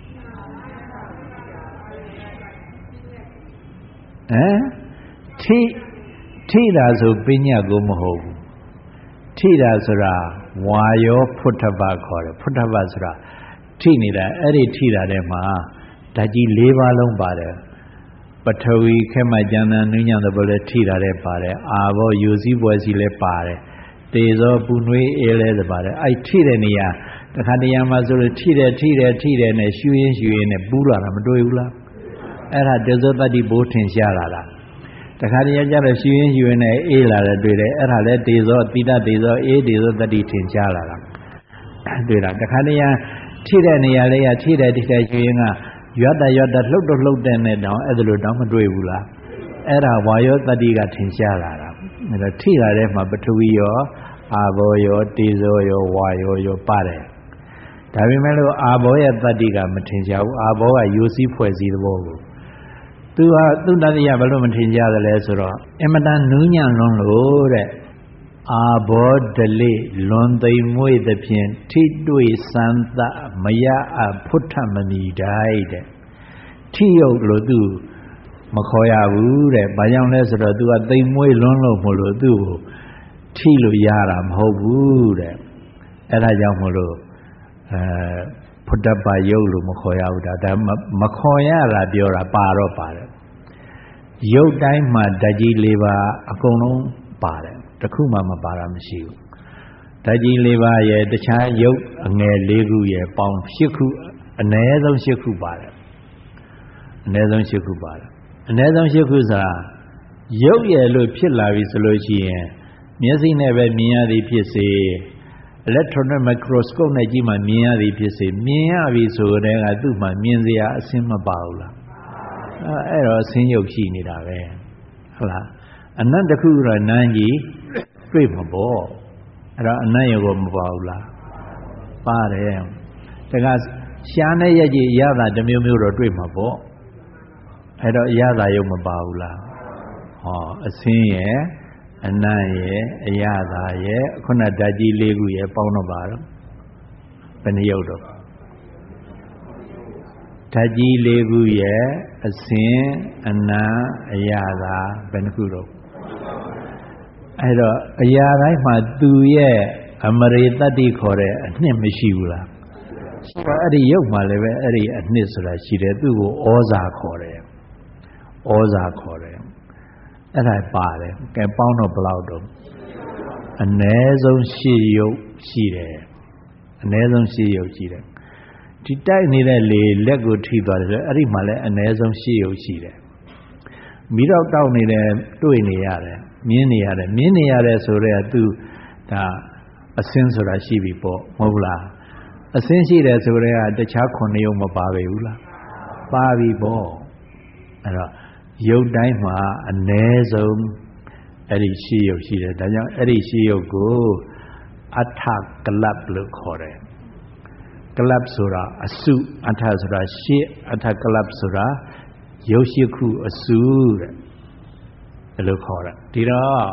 မ်ထိထိတာဆိုပညာကိုမဟုတ်ဘူးထိတာဆိုတာဝါယောဖုထဘခေါ်တယ်ဖုထဘဆိုတာထိနေတာအဲ့ဒီထိတာထဲမှာဓာတ်ကြီး၄ပါးလုံးပါတယ်ပထဝီခဲမှကျန်တဲ့နုညံ့တဲ့ဘောလည်းထိတာလည်းပါတယ်အာဘောယူစည်းပွဲစီလည်းပါတယ်တေဇောပူနွေးအေးလည်းပါတယ်အဲ့ထိတဲ့နေရာတခါတရံမှာဆိုလို့ထိတယ်ထိတယ်ထိတယ်နဲ့ရှူရင်းရှူရင်းနဲ့ပူးလာတာမတွေ့ဘူးလားအဲ့ဒါတေဇောတတ္တိဘိုးထင်ရှားလာတာတခါတရံကျတော့ရှူရင်းရှူရင်းနဲ့အေးလာတယ်တွေ့တယ်အဲ့ဒါလည်းတေဇောတိတတေဇောအေးတေဇောတတ္တိထင်ရှားလာတာတွေ့လားတခါတရံထိတဲ့နေရာလေးကထိတယ်ထိတယ်ရှူရင်းကရွတ်တရွတ်တလှုပ်တော့လှုပ်တဲ့နဲ့တောင်အဲ့ဒါလိုတောင်မတွေ့ဘူးလားအဲ့ဒါဝါယောတတ္တိကထင်ရှားလာတာအဲ့တော့ထိလာတဲ့မှာပထဝီရောအာဘောရောတေဇောရောဝါယောရောပါတယ်ဒါပေမဲ့လို့အာဘောရဲ့တတ္တိကမထင်ရှားဘူးအာဘောကယူစည်းဖွဲ့စည်းသဘောကိုသူဟာသူ့တတ္တိကဘယ်လိုမထင်ရှားသလဲဆိုတော့အမတန်နူးညံ့လွန်းလို့တဲ့အာဘောဒလိလွန်သိမ်မွေ့သဖြင့်ထိတွေ့စံသမရအဖုထမမီတိုင်းတဲ့ထိယုတ်လို့သူမခေါ်ရဘူးတဲ့ဘာကြောင့်လဲဆိုတော့သူကသိမ်မွေ့လွန်းလို့မလို့သူ့ကိုထိလို့ရတာမဟုတ်ဘူးတဲ့အဲ့ဒါကြောင့်မလို့အဲဖုတ္တပယုတ်လို့မခေါ်ရဘူးဒါဒါမခေါ်ရတာပြောတာပါတော့ပါတယ်ယုတ်တိုင်းမှာဓာတ်ကြီး၄ပါးအကုန်လုံးပါတယ်တခုမှမပါတာမရှိဘူးဓာတ်ကြီး၄ပါးရဲ့တခြားယုတ်အငယ်၄ခုရဲ့ပေါင်း၈ခုအနည်းဆုံး၈ခုပါတယ်အနည်းဆုံး၈ခုပါတယ်အနည်းဆုံး၈ခုဆိုတာယုတ်ရဲ့လို့ဖြစ်လာပြီဆိုလို့ရှိရင်မျက်စိနဲ့ပဲမြင်ရသည်ဖြစ်စေelectron microscope နဲ့ကြည့်မှမြင်ရသည်ဖြစ်စေမြင်ရပြီဆိုတဲ့ကသူ့မှာမြင်စရာအဆင်းမပါဘူးလားအဲ့တော့အဆင်းရုပ်ရှိနေတာပဲဟုတ်လားအနတ်တစ်ခုတော့နန်းကြီးတွေ့မှာပေါ့အဲ့တော့အနတ်ရုပ်ကမပါဘူးလားပါတယ်ဒါကရှားနဲ့ရက်ကြီးရတာတစ်မျိုးမျိုးတော့တွေ့မှာပေါ့အဲ့တော့ရတာရုပ်မပါဘူးလားဟောအဆင်းရဲ့အနတ်ရဲ့အရသာရဲ့ခုနဓာတ်ကြီး၄ခုရဲ့ပေါင်းတော့ပါတော့ဘယ်နှရုပ်တော့ဓာတ်ကြီး၄ခုရဲ့အစင်အနတ်အရသာဘယ်နှခုတော့အဲ့တော့အရာတိုင်းမှာသူရဲ့အမရေတတ္တိခေါ်တဲ့အနှစ်မရှိဘူးလားဆိုတော့အဲ့ဒီရုပ်မှာလည်းပဲအဲ့ဒီအနှစ်ဆိုတာရှိတယ်သူ့ကိုဩဇာခေါ်တယ်ဩဇာခေါ်တယ်အဲ့ဒါပါတယ်ကဲပေါင်းတော့ဘယ်လောက်တော့အနည်းဆုံး၈ရုပ်ရှိတယ်အနည်းဆုံးရှစ်ရုပ်ရှိတယ်ဒီတိုက်နေတဲ့လေလက်ကိုထိသွားတယ်ဆိုအဲ့ဒီမှာလည်းအနည်းဆုံးရှစ်ရုပ်ရှိတယ်မိတော့တောက်နေတယ်တွေ့နေရတယ်မြင်နေရတယ်မြင်နေရတယ်ဆိုတော့သူဒါအစင်းဆိုတာရှိပြီပေါ့မဟုတ်လားအစင်းရှိတယ်ဆိုတော့တခြားခုနှစ်ရုပ်မပါပဲဘူးလားပါပြီပေါ့အဲ့တော့ရုပ်တိုင်းမှာအနည်းဆုံးအဲ့ဒီရှစ်ရုပ်ရှိတယ်ဒါကြောင့်အဲ့ဒီရှစ်ရုပ်ကိုအထကလပ်လို့ခေါ်တယ်ကလပ်ဆိုတာအစုအထဆိုတာရှစ်အထကလပ်ဆိုတာရုပ်ရှိခုအစုတဲ့ဘယ်လိုခေါ်တာဒီတော့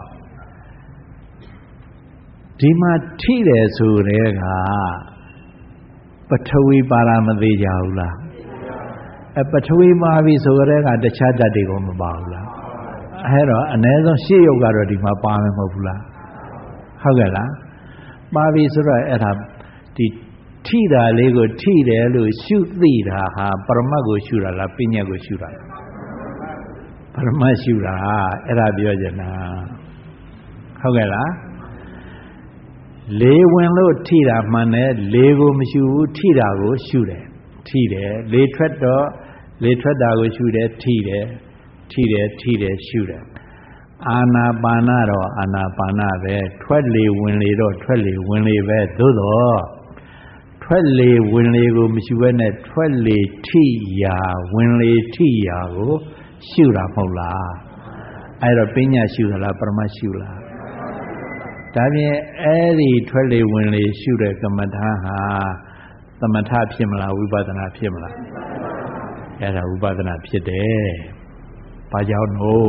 ဒီမှာထိတယ်ဆိုတဲ့ကပထဝီပါရမသေးကြဘူးလားအပထဝီပါပြီဆိုတဲ့ကတခြားဓာတ်တွေကမပါဘူးလားအဲ့တော့အ ਨੇ ဆုံးရှစ်ရုပ်ကတော့ဒီမှာပါမယ်မဟုတ်ဘူးလားဟုတ်ကဲ့လားပါပြီဆိုတော့အဲ့ဒါဒီထိတာလေးကိုထိတယ်လို့ရှုသိတာဟာပရမတ်ကိုရှုတာလားပညာကိုရှုတာလားပရမတ်ရှုတာအဲ့ဒါပြောချင်တာဟုတ်ကဲ့လားလေဝင်လို့ထိတာမှန်တယ်လေကိုမရှုဘူးထိတာကိုရှုတယ်ထိတယ်လေထွက်တော့လေထွက်တာကိုရှုတယ်ထိတယ်ထိတယ်ထိတယ်ရှုတယ်အာနာပါနတော့အာနာပါနပဲထွက်လေဝင်လေတော့ထွက်လေဝင်လေပဲသို့တော့ထွက်လေဝင်လေကိုမရှုဘဲနဲ့ထွက်လေထိရာဝင်လေထိရာကိုရှုတာမဟုတ်လားအဲ့တော့ပညာရှုသလားပရမတ်ရှုလားဒါဖြင့်အဲ့ဒီထွက်လေဝင်လေရှုတဲ့ကမ္မထာဟာသမထဖြစ်မလားဝိပဿနာဖြစ်မလားအဲ့ဒါဝိပဿနာဖြစ်တယ်ဘာကြောင့်လို့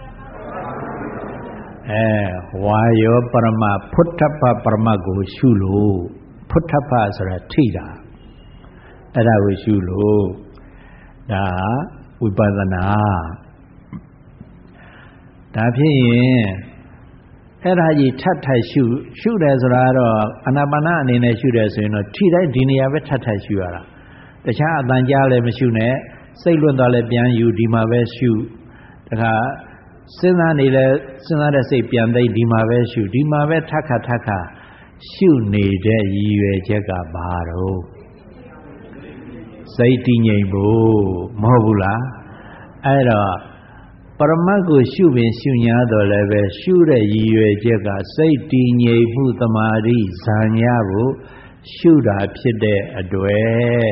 အဲဝါယောပရမဖုဋ္ဌပပရမတ်ကိုရှုလို့ဖုဋ္ဌပဆိုတာထိတာအဲ့ဒါကိုရှုလို့ဒါဝိပဿနာဒါဖြစ်ရင်အဲ့ဒါကြီးထပ်ထပ်ရှုရှုတယ်ဆိုတာတော့အာနာပါနအနေနဲ့ရှုတယ်ဆိုရင်တော့ထိတိုင်းဒီနေရာပဲထပ်ထပ်ရှုရတာတခြားအတန်ကြားလည်းမရှုနဲ့စိတ်လွတ်သွားလည်းပြန်ယူဒီမှာပဲရှုတခါစဉ်းစားနေလဲစဉ်းစားတဲ့စိတ်ပြန်သိဒီမှာပဲရှုဒီမှာပဲထပ်ခါထပ်ခါရှုနေတဲ့ရည်ရွယ်ချက်ကဘာတော့စိတ်တည်ငြိမ်ဖို့မဟုတ်ဘူးလားအဲ့တော့ပရမတ်ကိုရှုပင်ရှုညာတော့လည်းပဲရှုတဲ့ရည်ရွယ်ချက်ကစိတ်တည်ငြိမ်မှုတမာတိဇာညဖို့ရှုတာဖြစ်တဲ့အတွက်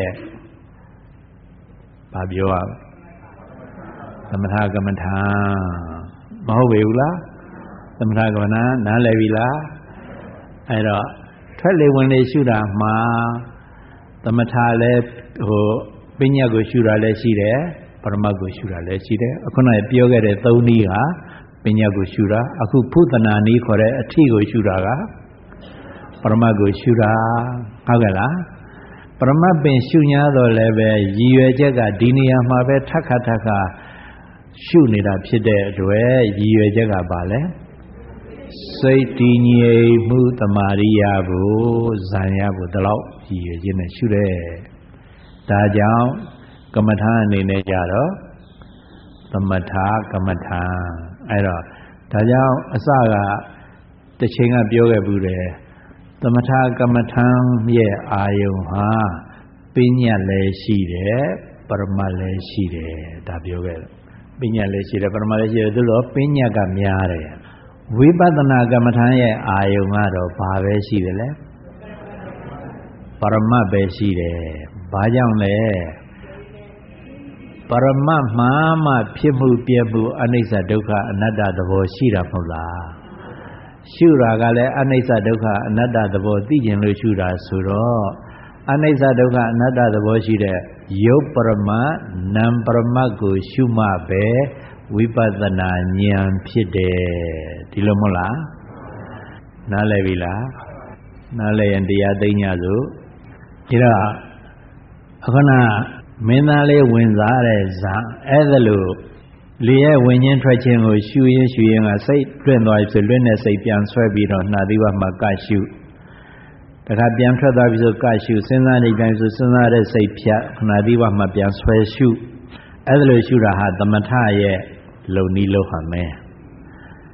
ဘာပြောရသမထကမ္မထာမဟုတ်ပေဘူးလားသမထကမ္မထာနားလည်ပြီလားအဲ့တော့ထွက်လေဝင်လေရှုတာမှာသမထလည်းဟိုပညာကိုရှုတာလည်းရှိတယ်ပရမတ်ကိုရှုတာလည်းရှိတယ်အခုနကပြောခဲ့တဲ့သုံးနည်းဟာပညာကိုရှုတာအခုဖုသနာနည်းခေါ်တဲ့အထီကိုရှုတာကပရမတ်ကိုရှုတာဟုတ်ကဲ့လားပရမတ်ပင်ရှုညာတော့လည်းပဲရည်ရွယ်ချက်ကဒီနေရာမှာပဲထပ်ခါထပ်ခါရှုနေတာဖြစ်တဲ့အတွက်ရည်ရွယ်ချက်ကဘာလဲစိတ်တည်ငြိမ်မှုတမာရိယဖို့ဇာညဖို့ဒီလောက်ရည်ရွယ်ခြင်းနဲ့ရှုတယ်ဒါကြောင့်ကမ္မထာအနေနဲ့ကြတော့သမထာကမ္မထာအဲ့တော့ဒါကြောင့်အစကတစ်ချိန်ကပြောခဲ့ဘူးတယ်သမထာကမ္မထာရဲ့အာယုံဟာပညာလည်းရှိတယ်ပရမတ်လည်းရှိတယ်ဒါပြောခဲ့တယ်ပညာလည်းရှိတယ်ပရမတ်လည်းရှိတယ်သို့တော့ပညာကများတယ်ဝိပဿနာကမ္မထာရဲ့အာယုံကတော့ဘာပဲရှိတယ်လဲပရမတ်ပဲရှိတယ်ဘာကြောင့်လဲပရမတ်မှမှဖြစ်မှုပြည့်မှုအနိစ္စဒုက္ခအနတ္တသဘောရှိတာမဟုတ်လားရှုတာကလည်းအနိစ္စဒုက္ခအနတ္တသဘောသိကျင်လို့ရှုတာဆိုတော့အနိစ္စဒုက္ခအနတ္တသဘောရှိတဲ့ယုတ်ပရမတ်နံပရမတ်ကိုရှုမှပဲဝိပဿနာဉာဏ်ဖြစ်တယ်ဒီလိုမဟုတ်လားနားလည်ပြီလားနားလည်ရင်တရားသိညာစို့ဒီတော့အခုနမင်းသားလေးဝင်စားတဲ့ဇာအဲ့ဒါလို့လေရဲ့ဝင်ချင်းထွက်ချင်းကိုရှုရင်ရှုရင်ကစိတ်လွင့်သွားပြီဆိုလွင့်တဲ့စိတ်ပြန်ဆွဲပြီးတော့နှာသီးဝမှာကရှုတခါပြန်ထွက်သွားပြီဆိုကရှုစဉ်းစားနေတိုင်းဆိုစဉ်းစားတဲ့စိတ်ဖြတ်နှာသီးဝမှာပြန်ဆွဲရှုအဲ့ဒါလို့ရှုတာဟာသမထရဲ့လုံနီးလို့ဟာမယ်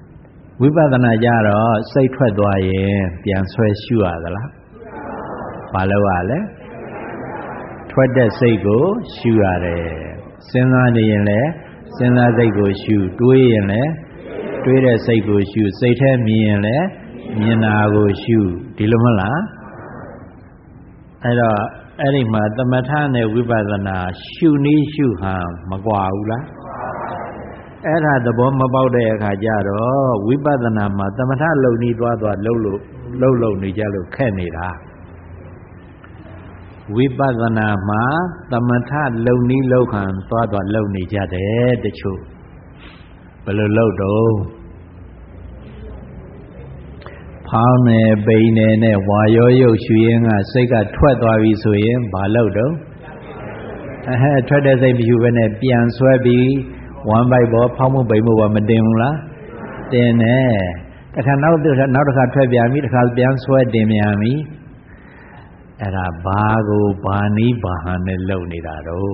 ဝိပဿနာကြတော့စိတ်ထွက်သွားရင်ပြန်ဆွဲရှုရသလားဘာလို့ ရလဲထွက်တဲ့စိတ်ကိုရှုရတယ်စဉ်းစားနေရင်လည်းစဉ်းစားစိတ်ကိုရှုတွေးရင်လည်းတွေးတဲ့စိတ်ကိုရှုစိတ်ထဲမြင်ရင်လည်းမြင်တာကိုရှုဒီလိုမဟုတ်လားအဲ့တော့အဲ့ဒီမှာသမထနဲ့ဝိပဿနာရှုနည်းရှုဟန်မကွာဘူးလားအဲ့ဒါသဘောမပေါက်တဲ့အခါကျတော့ဝိပဿနာမှာသမထလုံနည်းသွားသွားလှုပ်လို့လှုပ်လှုပ်နေကြလို့ခက်နေတာဝိပဿနာမှာသမထလုံနည်းလှုပ်ခံသွားသွားလှုပ်နေကြတယ်တချို့ဘယ်လိုလှုပ်တော့ဖောင်းနေပိန်နေနဲ့ဝါရောရုပ်ရှူရင်းကစိတ်ကထွက်သွားပြီဆိုရင်ဘာလုပ်တော့အဲဟဲ့ထွက်တဲ့စိတ်မရှိဘဲနဲ့ပြန်ဆွဲပြီးဝမ်းပိုက်ပေါ်ဖောင်းမှုပိန်မှုပေါ်မတင်ဘူးလားတင်တယ်တခါနောက်နောက်တစ်ခါထွက်ပြန်ပြီတစ်ခါပြန်ဆွဲတင်ပြန်ပြီအဲ့ဒါဘာကိုဘာနီးဘာဟန်နဲ့လုပ်နေတာတော့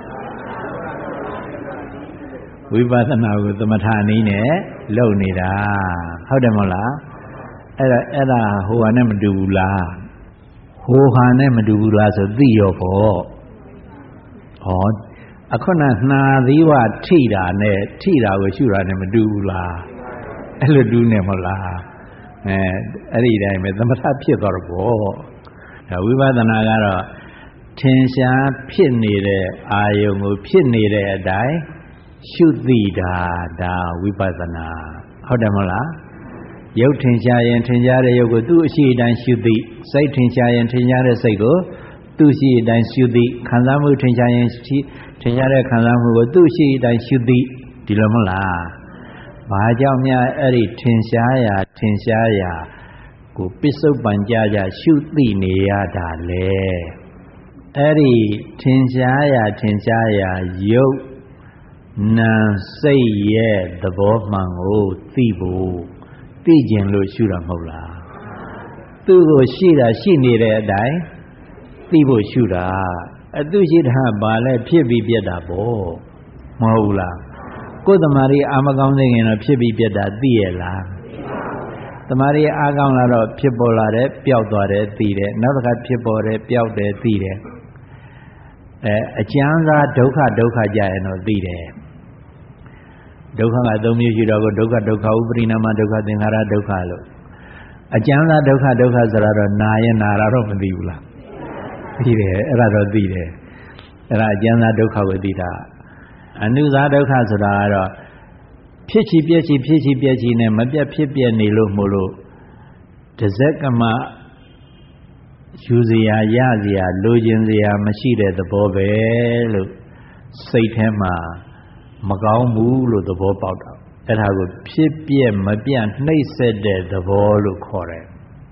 ဝိပဿနာကိုသမထနည်းနဲ့လုပ်နေတာဟုတ်တယ်မဟုတ်လားအဲ့ဒါအဲ့ဒါဟိုဟာနဲ့မတူဘူးလားဟိုဟာနဲ့မတူဘူးလားဆိုသိရောပေါ့ဟောအခုနနှာသီးဝထိတာနဲ့ထိတာကိုရှုတာနဲ့မတူဘူးလားအဲ့လိုတူးနေမဟုတ်လားအဲအဲ့ဒီတိုင်းပဲသမထဖြစ်သွားတော့ပေါ့ဒါဝိပဿနာကတော့ထင်ရှားဖြစ်နေတဲ့အာယုံကိုဖြစ်နေတဲ့အတိုင်းရှုသိတာဒါဝိပဿနာဟုတ်တယ်မဟုတ်လားရုပ်ထင်ရှားရင်ထင်ရှားတဲ့ရုပ်ကိုသူ့အရှိအတိုင်းရှုသိစိတ်ထင်ရှားရင်ထင်ရှားတဲ့စိတ်ကိုသူ့ရှိအတိုင်းရှုသိခံစားမှုထင်ရှားရင်ထင်ရှားတဲ့ခံစားမှုကိုသူ့ရှိအတိုင်းရှုသိဒီလိုမဟုတ်လားဘာကြောင့်များအဲ့ဒီထင်ရှားရာထင်ရှားရာကိုပစ္စုပန်ကြကြရှုသိနေရတာလေအဲ့ဒီထင်ရှားရာထင်ရှားရာရုပ်နာစိတ်ရဲ့သဘောမှန်ကိုသိဖို့သိကျင်လို့ရှုတာမဟုတ်လားသူ့ကိုရှိတာရှိနေတဲ့အတိုင်းသိဖို့ရှုတာအသူရှိတာဘာလဲဖြစ်ပြီးပြက်တာပေါ့မဟုတ်ဘူးလားကိုယ်တမာရီအာမကောင်းနေရင်တော့ဖြစ်ပြီးပြက်တာသိရလားတမာရီအားကောင်းလာတော့ဖြစ်ပေါ်လာတယ်ပျောက်သွားတယ်သိတယ်နောက်တစ်ခါဖြစ်ပေါ်တယ်ပျောက်တယ်သိတယ်အဲအကျဉ်းသားဒုက္ခဒုက္ခကြရင်တော့သိတယ်ဒုက္ခကသုံးမျိုးရှိတော့ကိုဒုက္ခဒုက္ခဥပရိနာမဒုက္ခသင်္ခါရဒုက္ခလို့အကျဉ်းသားဒုက္ခဒုက္ခဆိုတာတော့နာရင်နာတာတော့မသိဘူးလားသိတယ်အဲ့ဒါတော့သိတယ်အဲ့ဒါအကျဉ်းသားဒုက္ခကိုသိတာအနုသာဒုက္ခဆိုတာကတော့ဖြစ်ချီပြက်ချီဖြစ်ချီပြက်ချီနဲ့မပြတ်ဖြစ်ပြက်နေလို့မို့လို့တစ်စက်ကမှယူစရာရစရာလိုချင်စရာမရှိတဲ့သဘောပဲလို့စိတ်ထဲမှာမကောင်းဘူးလို့သဘောပေါက်တာအဲ့ဒါကိုဖြစ်ပြက်မပြတ်နှိမ့်ဆက်တဲ့သဘောလို့ခေါ်တယ်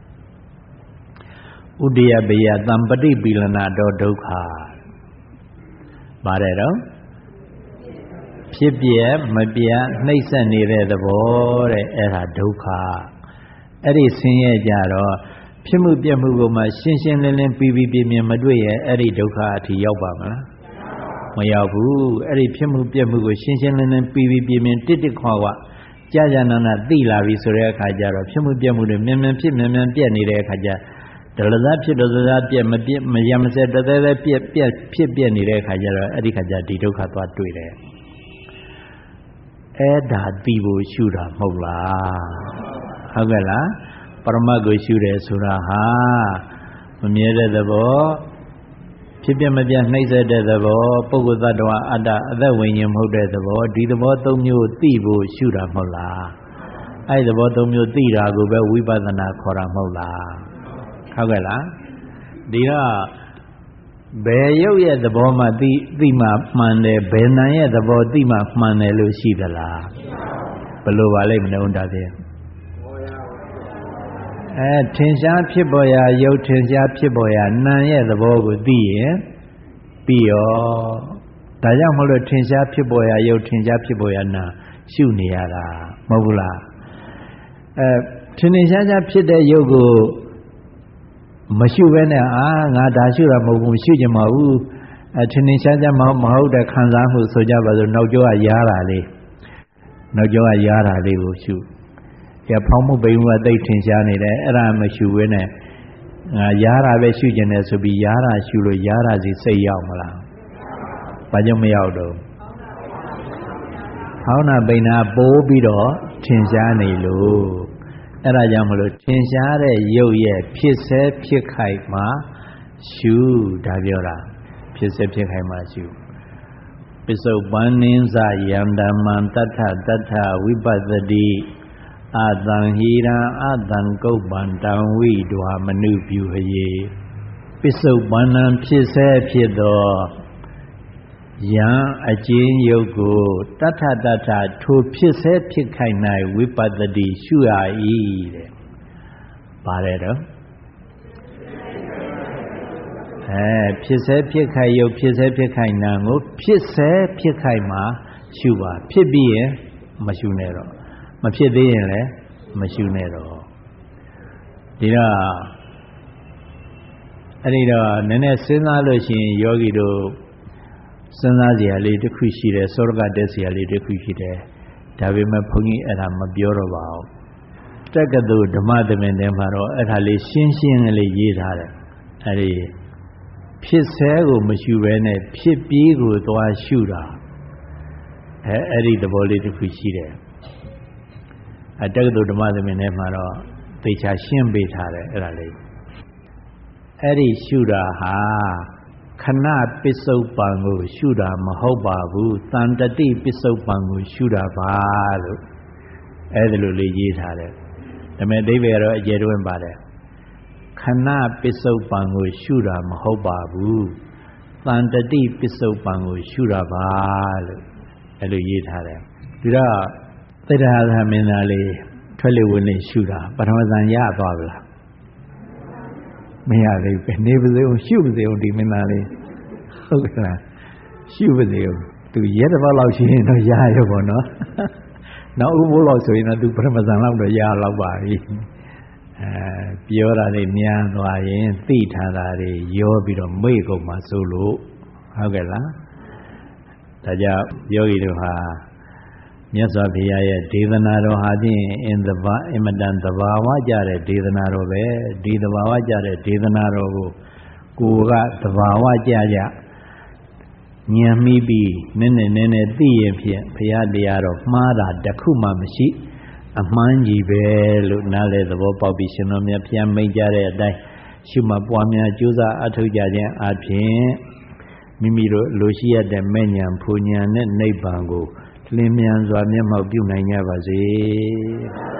ဥဒိယဘေယသံပတိပိလနာတောဒုက္ခပါတယ်တော့ဖြစ်ပြက်မပြတ်နှိမ့်ဆက်နေတဲ့သဘောတဲ့အဲ့ဒါဒုက္ခအဲ့ဒီဆင်းရဲကြတော့ဖြစ်မှုပြက်မှုကိုမှရှင်းရှင်းလင်းလင်းပြီးပြီးပြင်းပြင်းမတွေ့ရဲ့အဲ့ဒီဒုက္ခအထိရောက်ပါမလားမရောက်ဘူးအဲ့ဒီဖြစ်မှုပြက်မှုကိုရှင်းရှင်းလင်းလင်းပြီးပြီးပြင်းပြင်းတစ်တစ်ခွာခွာကြာကြာနာနာသိလာပြီဆိုတဲ့အခါကျတော့ဖြစ်မှုပြက်မှုတွေမြန်မြန်ဖြစ်မြန်မြန်ပြက်နေတဲ့အခါကျဒလဇဖြစ်ဒလဇပြက်မပြက်မရမစဲတသေးသေးပြက်ပြက်ဖြစ်ပြက်နေတဲ့အခါကျတော့အဲ့ဒီခါကျဒီဒုက္ခသွားတွေ့တယ်အဲ့ဒါသိဖို့ရှုတာမဟုတ်လားဟုတ်ကဲ့လားပရမတ်ကိုရှုတယ်ဆိုတာဟာမမြဲတဲ့သဘောဖြစ်ပြမပြနှိမ့်ဆက်တဲ့သဘောပုဂ္ဂိုလ်သတ္တဝါအတ္တအသက်ဝိညာဉ်မဟုတ်တဲ့သဘောဒီသဘောသုံးမျိုးသိဖို့ရှုတာမဟုတ်လားအဲ့ဒီသဘောသုံးမျိုးသိတာကိုပဲဝိပဿနာခေါ်တာမဟုတ်လားဟုတ်ကဲ့လားဒီတော့ဘယ်ရုပ်ရဲ့သဘောမှသိသိမှမှန်တယ်ဘယ်နာရဲ့သဘောသိမှမှန်တယ်လို့ရှိသလားဘယ်လိုပါလိမ့်မလို့ဒါဖြင့်အဲထင်ရှားဖြစ်ပေါ်ရာရုပ်ထင်ရှားဖြစ်ပေါ်ရာနာရဲ့သဘောကိုသိရင်ပြီးရောဒါကြောင့်မလို့ထင်ရှားဖြစ်ပေါ်ရာရုပ်ထင်ရှားဖြစ်ပေါ်ရာနာရှုနေရတာမဟုတ်ဘူးလားအဲထင်ထင်ရှားရှားဖြစ်တဲ့ရုပ်ကိုမရှုဘဲနဲ့အာငါဒါရှုတာမဟုတ်ဘူးရှုကြမှာဘူးအထင်ထင်ရှားရှားမဟုတ်တဲ့ခံစားမှုဆိုကြပါစို့နောက်ကျောကရားတာလေးနောက်ကျောကရားတာလေးကိုရှုရဖောင်းမှုပိန်မှုကသိထင်ရှားနေတယ်အဲ့ဒါမရှုဘဲနဲ့ငါရားတာပဲရှုကျင်တယ်ဆိုပြီးရားတာရှုလို့ရားတာစီစိတ်ရောက်မလားဘာကြောင့်မရောက်တော့ဟောင်းနာပိန်နာပိုးပြီးတော့ထင်ရှားနေလို့အဲ့ဒါကြောင့်မလို့ထင်ရှားတဲ့ရုပ်ရဲ့ဖြစ်ဆဲဖြစ်ခိုက်မှာရှုဒါပြောတာဖြစ်ဆဲဖြစ်ခိုက်မှာရှုပစ္စုပန်နိသယန္တမံတထတထဝိပဿတိအတံဟိရံအတံကုပ္ပံတံဝိဒွာမနုပြုဟယေပစ္စုပန်နံဖြစ်ဆဲဖြစ်သောယံအကျဉ်းယုတ်ကိုတထတထထိုဖြစ်ဆဲဖြစ်ခိုက်၌ဝိပဿတိရှုရ၏တဲ့ပါတယ်တော့အဲဖြစ်ဆဲဖြစ်ခိုက်ယုတ်ဖြစ်ဆဲဖြစ်ခိုက်နံကိုဖြစ်ဆဲဖြစ်ခိုက်မှာရှုပါဖြစ်ပြီးရင်မရှုနဲ့တော့မဖြစ်သေးရင်လည်းမရှုနဲ့တော့ဒီတော့အဲ့ဒီတော့နည်းနည်းစဉ်းစားလို့ရှိရင်ယောဂီတို့စဉ်းစားစရာလေးတစ်ခုရှိတယ်စောရကတက်စရာလေးတစ်ခုရှိတယ်ဒါပေမဲ့ဘုန်းကြီးအဲ့ဒါမပြောတော့ပါဘူးတက္ကသိုလ်ဓမ္မသမင်ထဲမှာတော့အဲ့ဒါလေးရှင်းရှင်းလေးရေးထားတယ်အဲ့ဒီဖြစ်ဆဲကိုမရှုဘဲနဲ့ဖြစ်ပြီးကိုသွားရှုတာအဲအဲ့ဒီသဘောလေးတစ်ခုရှိတယ်အတက္ကသိုလ်ဓမ္မသမင်ထဲမှာတော့သေချာရှင်းပေးထားတယ်အဲ့ဒါလေးအဲ့ဒီရှုတာဟာခဏပစ္စုပန်ကိုရှုတာမဟုတ်ပါဘူးတန်တတိပစ္စုပန်ကိုရှုတာပါလို့အဲ့ဒါလိုလေးရေးထားတယ်ဒါပေမဲ့အဓိပ္ပာယ်တော့အကျယ်တွင်းပါတယ်ခဏပစ္စုပန်ကိုရှုတာမဟုတ်ပါဘူးတန်တတိပစ္စုပန်ကိုရှုတာပါလို့အဲ့လိုရေးထားတယ်ဒီတော့သေတ္တာသမင်သားလေးထွက်လေဝင်လေရှုတာပထမဇန်ရသွားပြီလားမရသေးဘူးနေပါစေအောင်ရှုပါစေအောင်ဒီမင်းသားလေးဟုတ်ကဲ့လားရှုပါစေအောင်သူရဲတစ်ပတ်လောက်ရှိရင်တော့ရရပေါ့နော်နောက်ဥပိုးလောက်ဆိုရင်တော့သူပထမဇန်လောက်တော့ရလောက်ပါပြီအဲပြောတာလေးများသွားရင်သိထားတာတွေရောပြီးတော့မေ့ကုန်မှာဆိုလို့ဟုတ်ကဲ့လားဒါကြောင့်ယောဂီတို့ဟာမြတ်စွာဘုရားရဲ့ဒေသနာတော်ဟာဖြင့်အင်သဘာအင်မတန်သဘာဝကြတဲ့ဒေသနာတော်ပဲဒီသဘာဝကြတဲ့ဒေသနာတော်ကိုကိုယ်ကသဘာဝကြကြဉာဏ်မိပြီးနည်းနည်းနည်းနည်းသိရင်ဖြင့်ဘုရားတရားတော်မှားတာတခုမှမရှိအမှန်ကြီးပဲလို့နားလည်သဘောပေါက်ပြီးရှင်တော်မြတ်ဘုရားမိန့်ကြတဲ့အတိုင်းရှုမှတ်ပွားများကြိုးစားအထောက်ကြခြင်းအပြင်မိမိတို့လိုရှိရတဲ့မဲ့ဉာဏ်ဖူဉာဏ်နဲ့နိဗ္ဗာန်ကိုလင်းမြန်စွာမျက်မှောက်ပြုနိုင်ကြပါစေ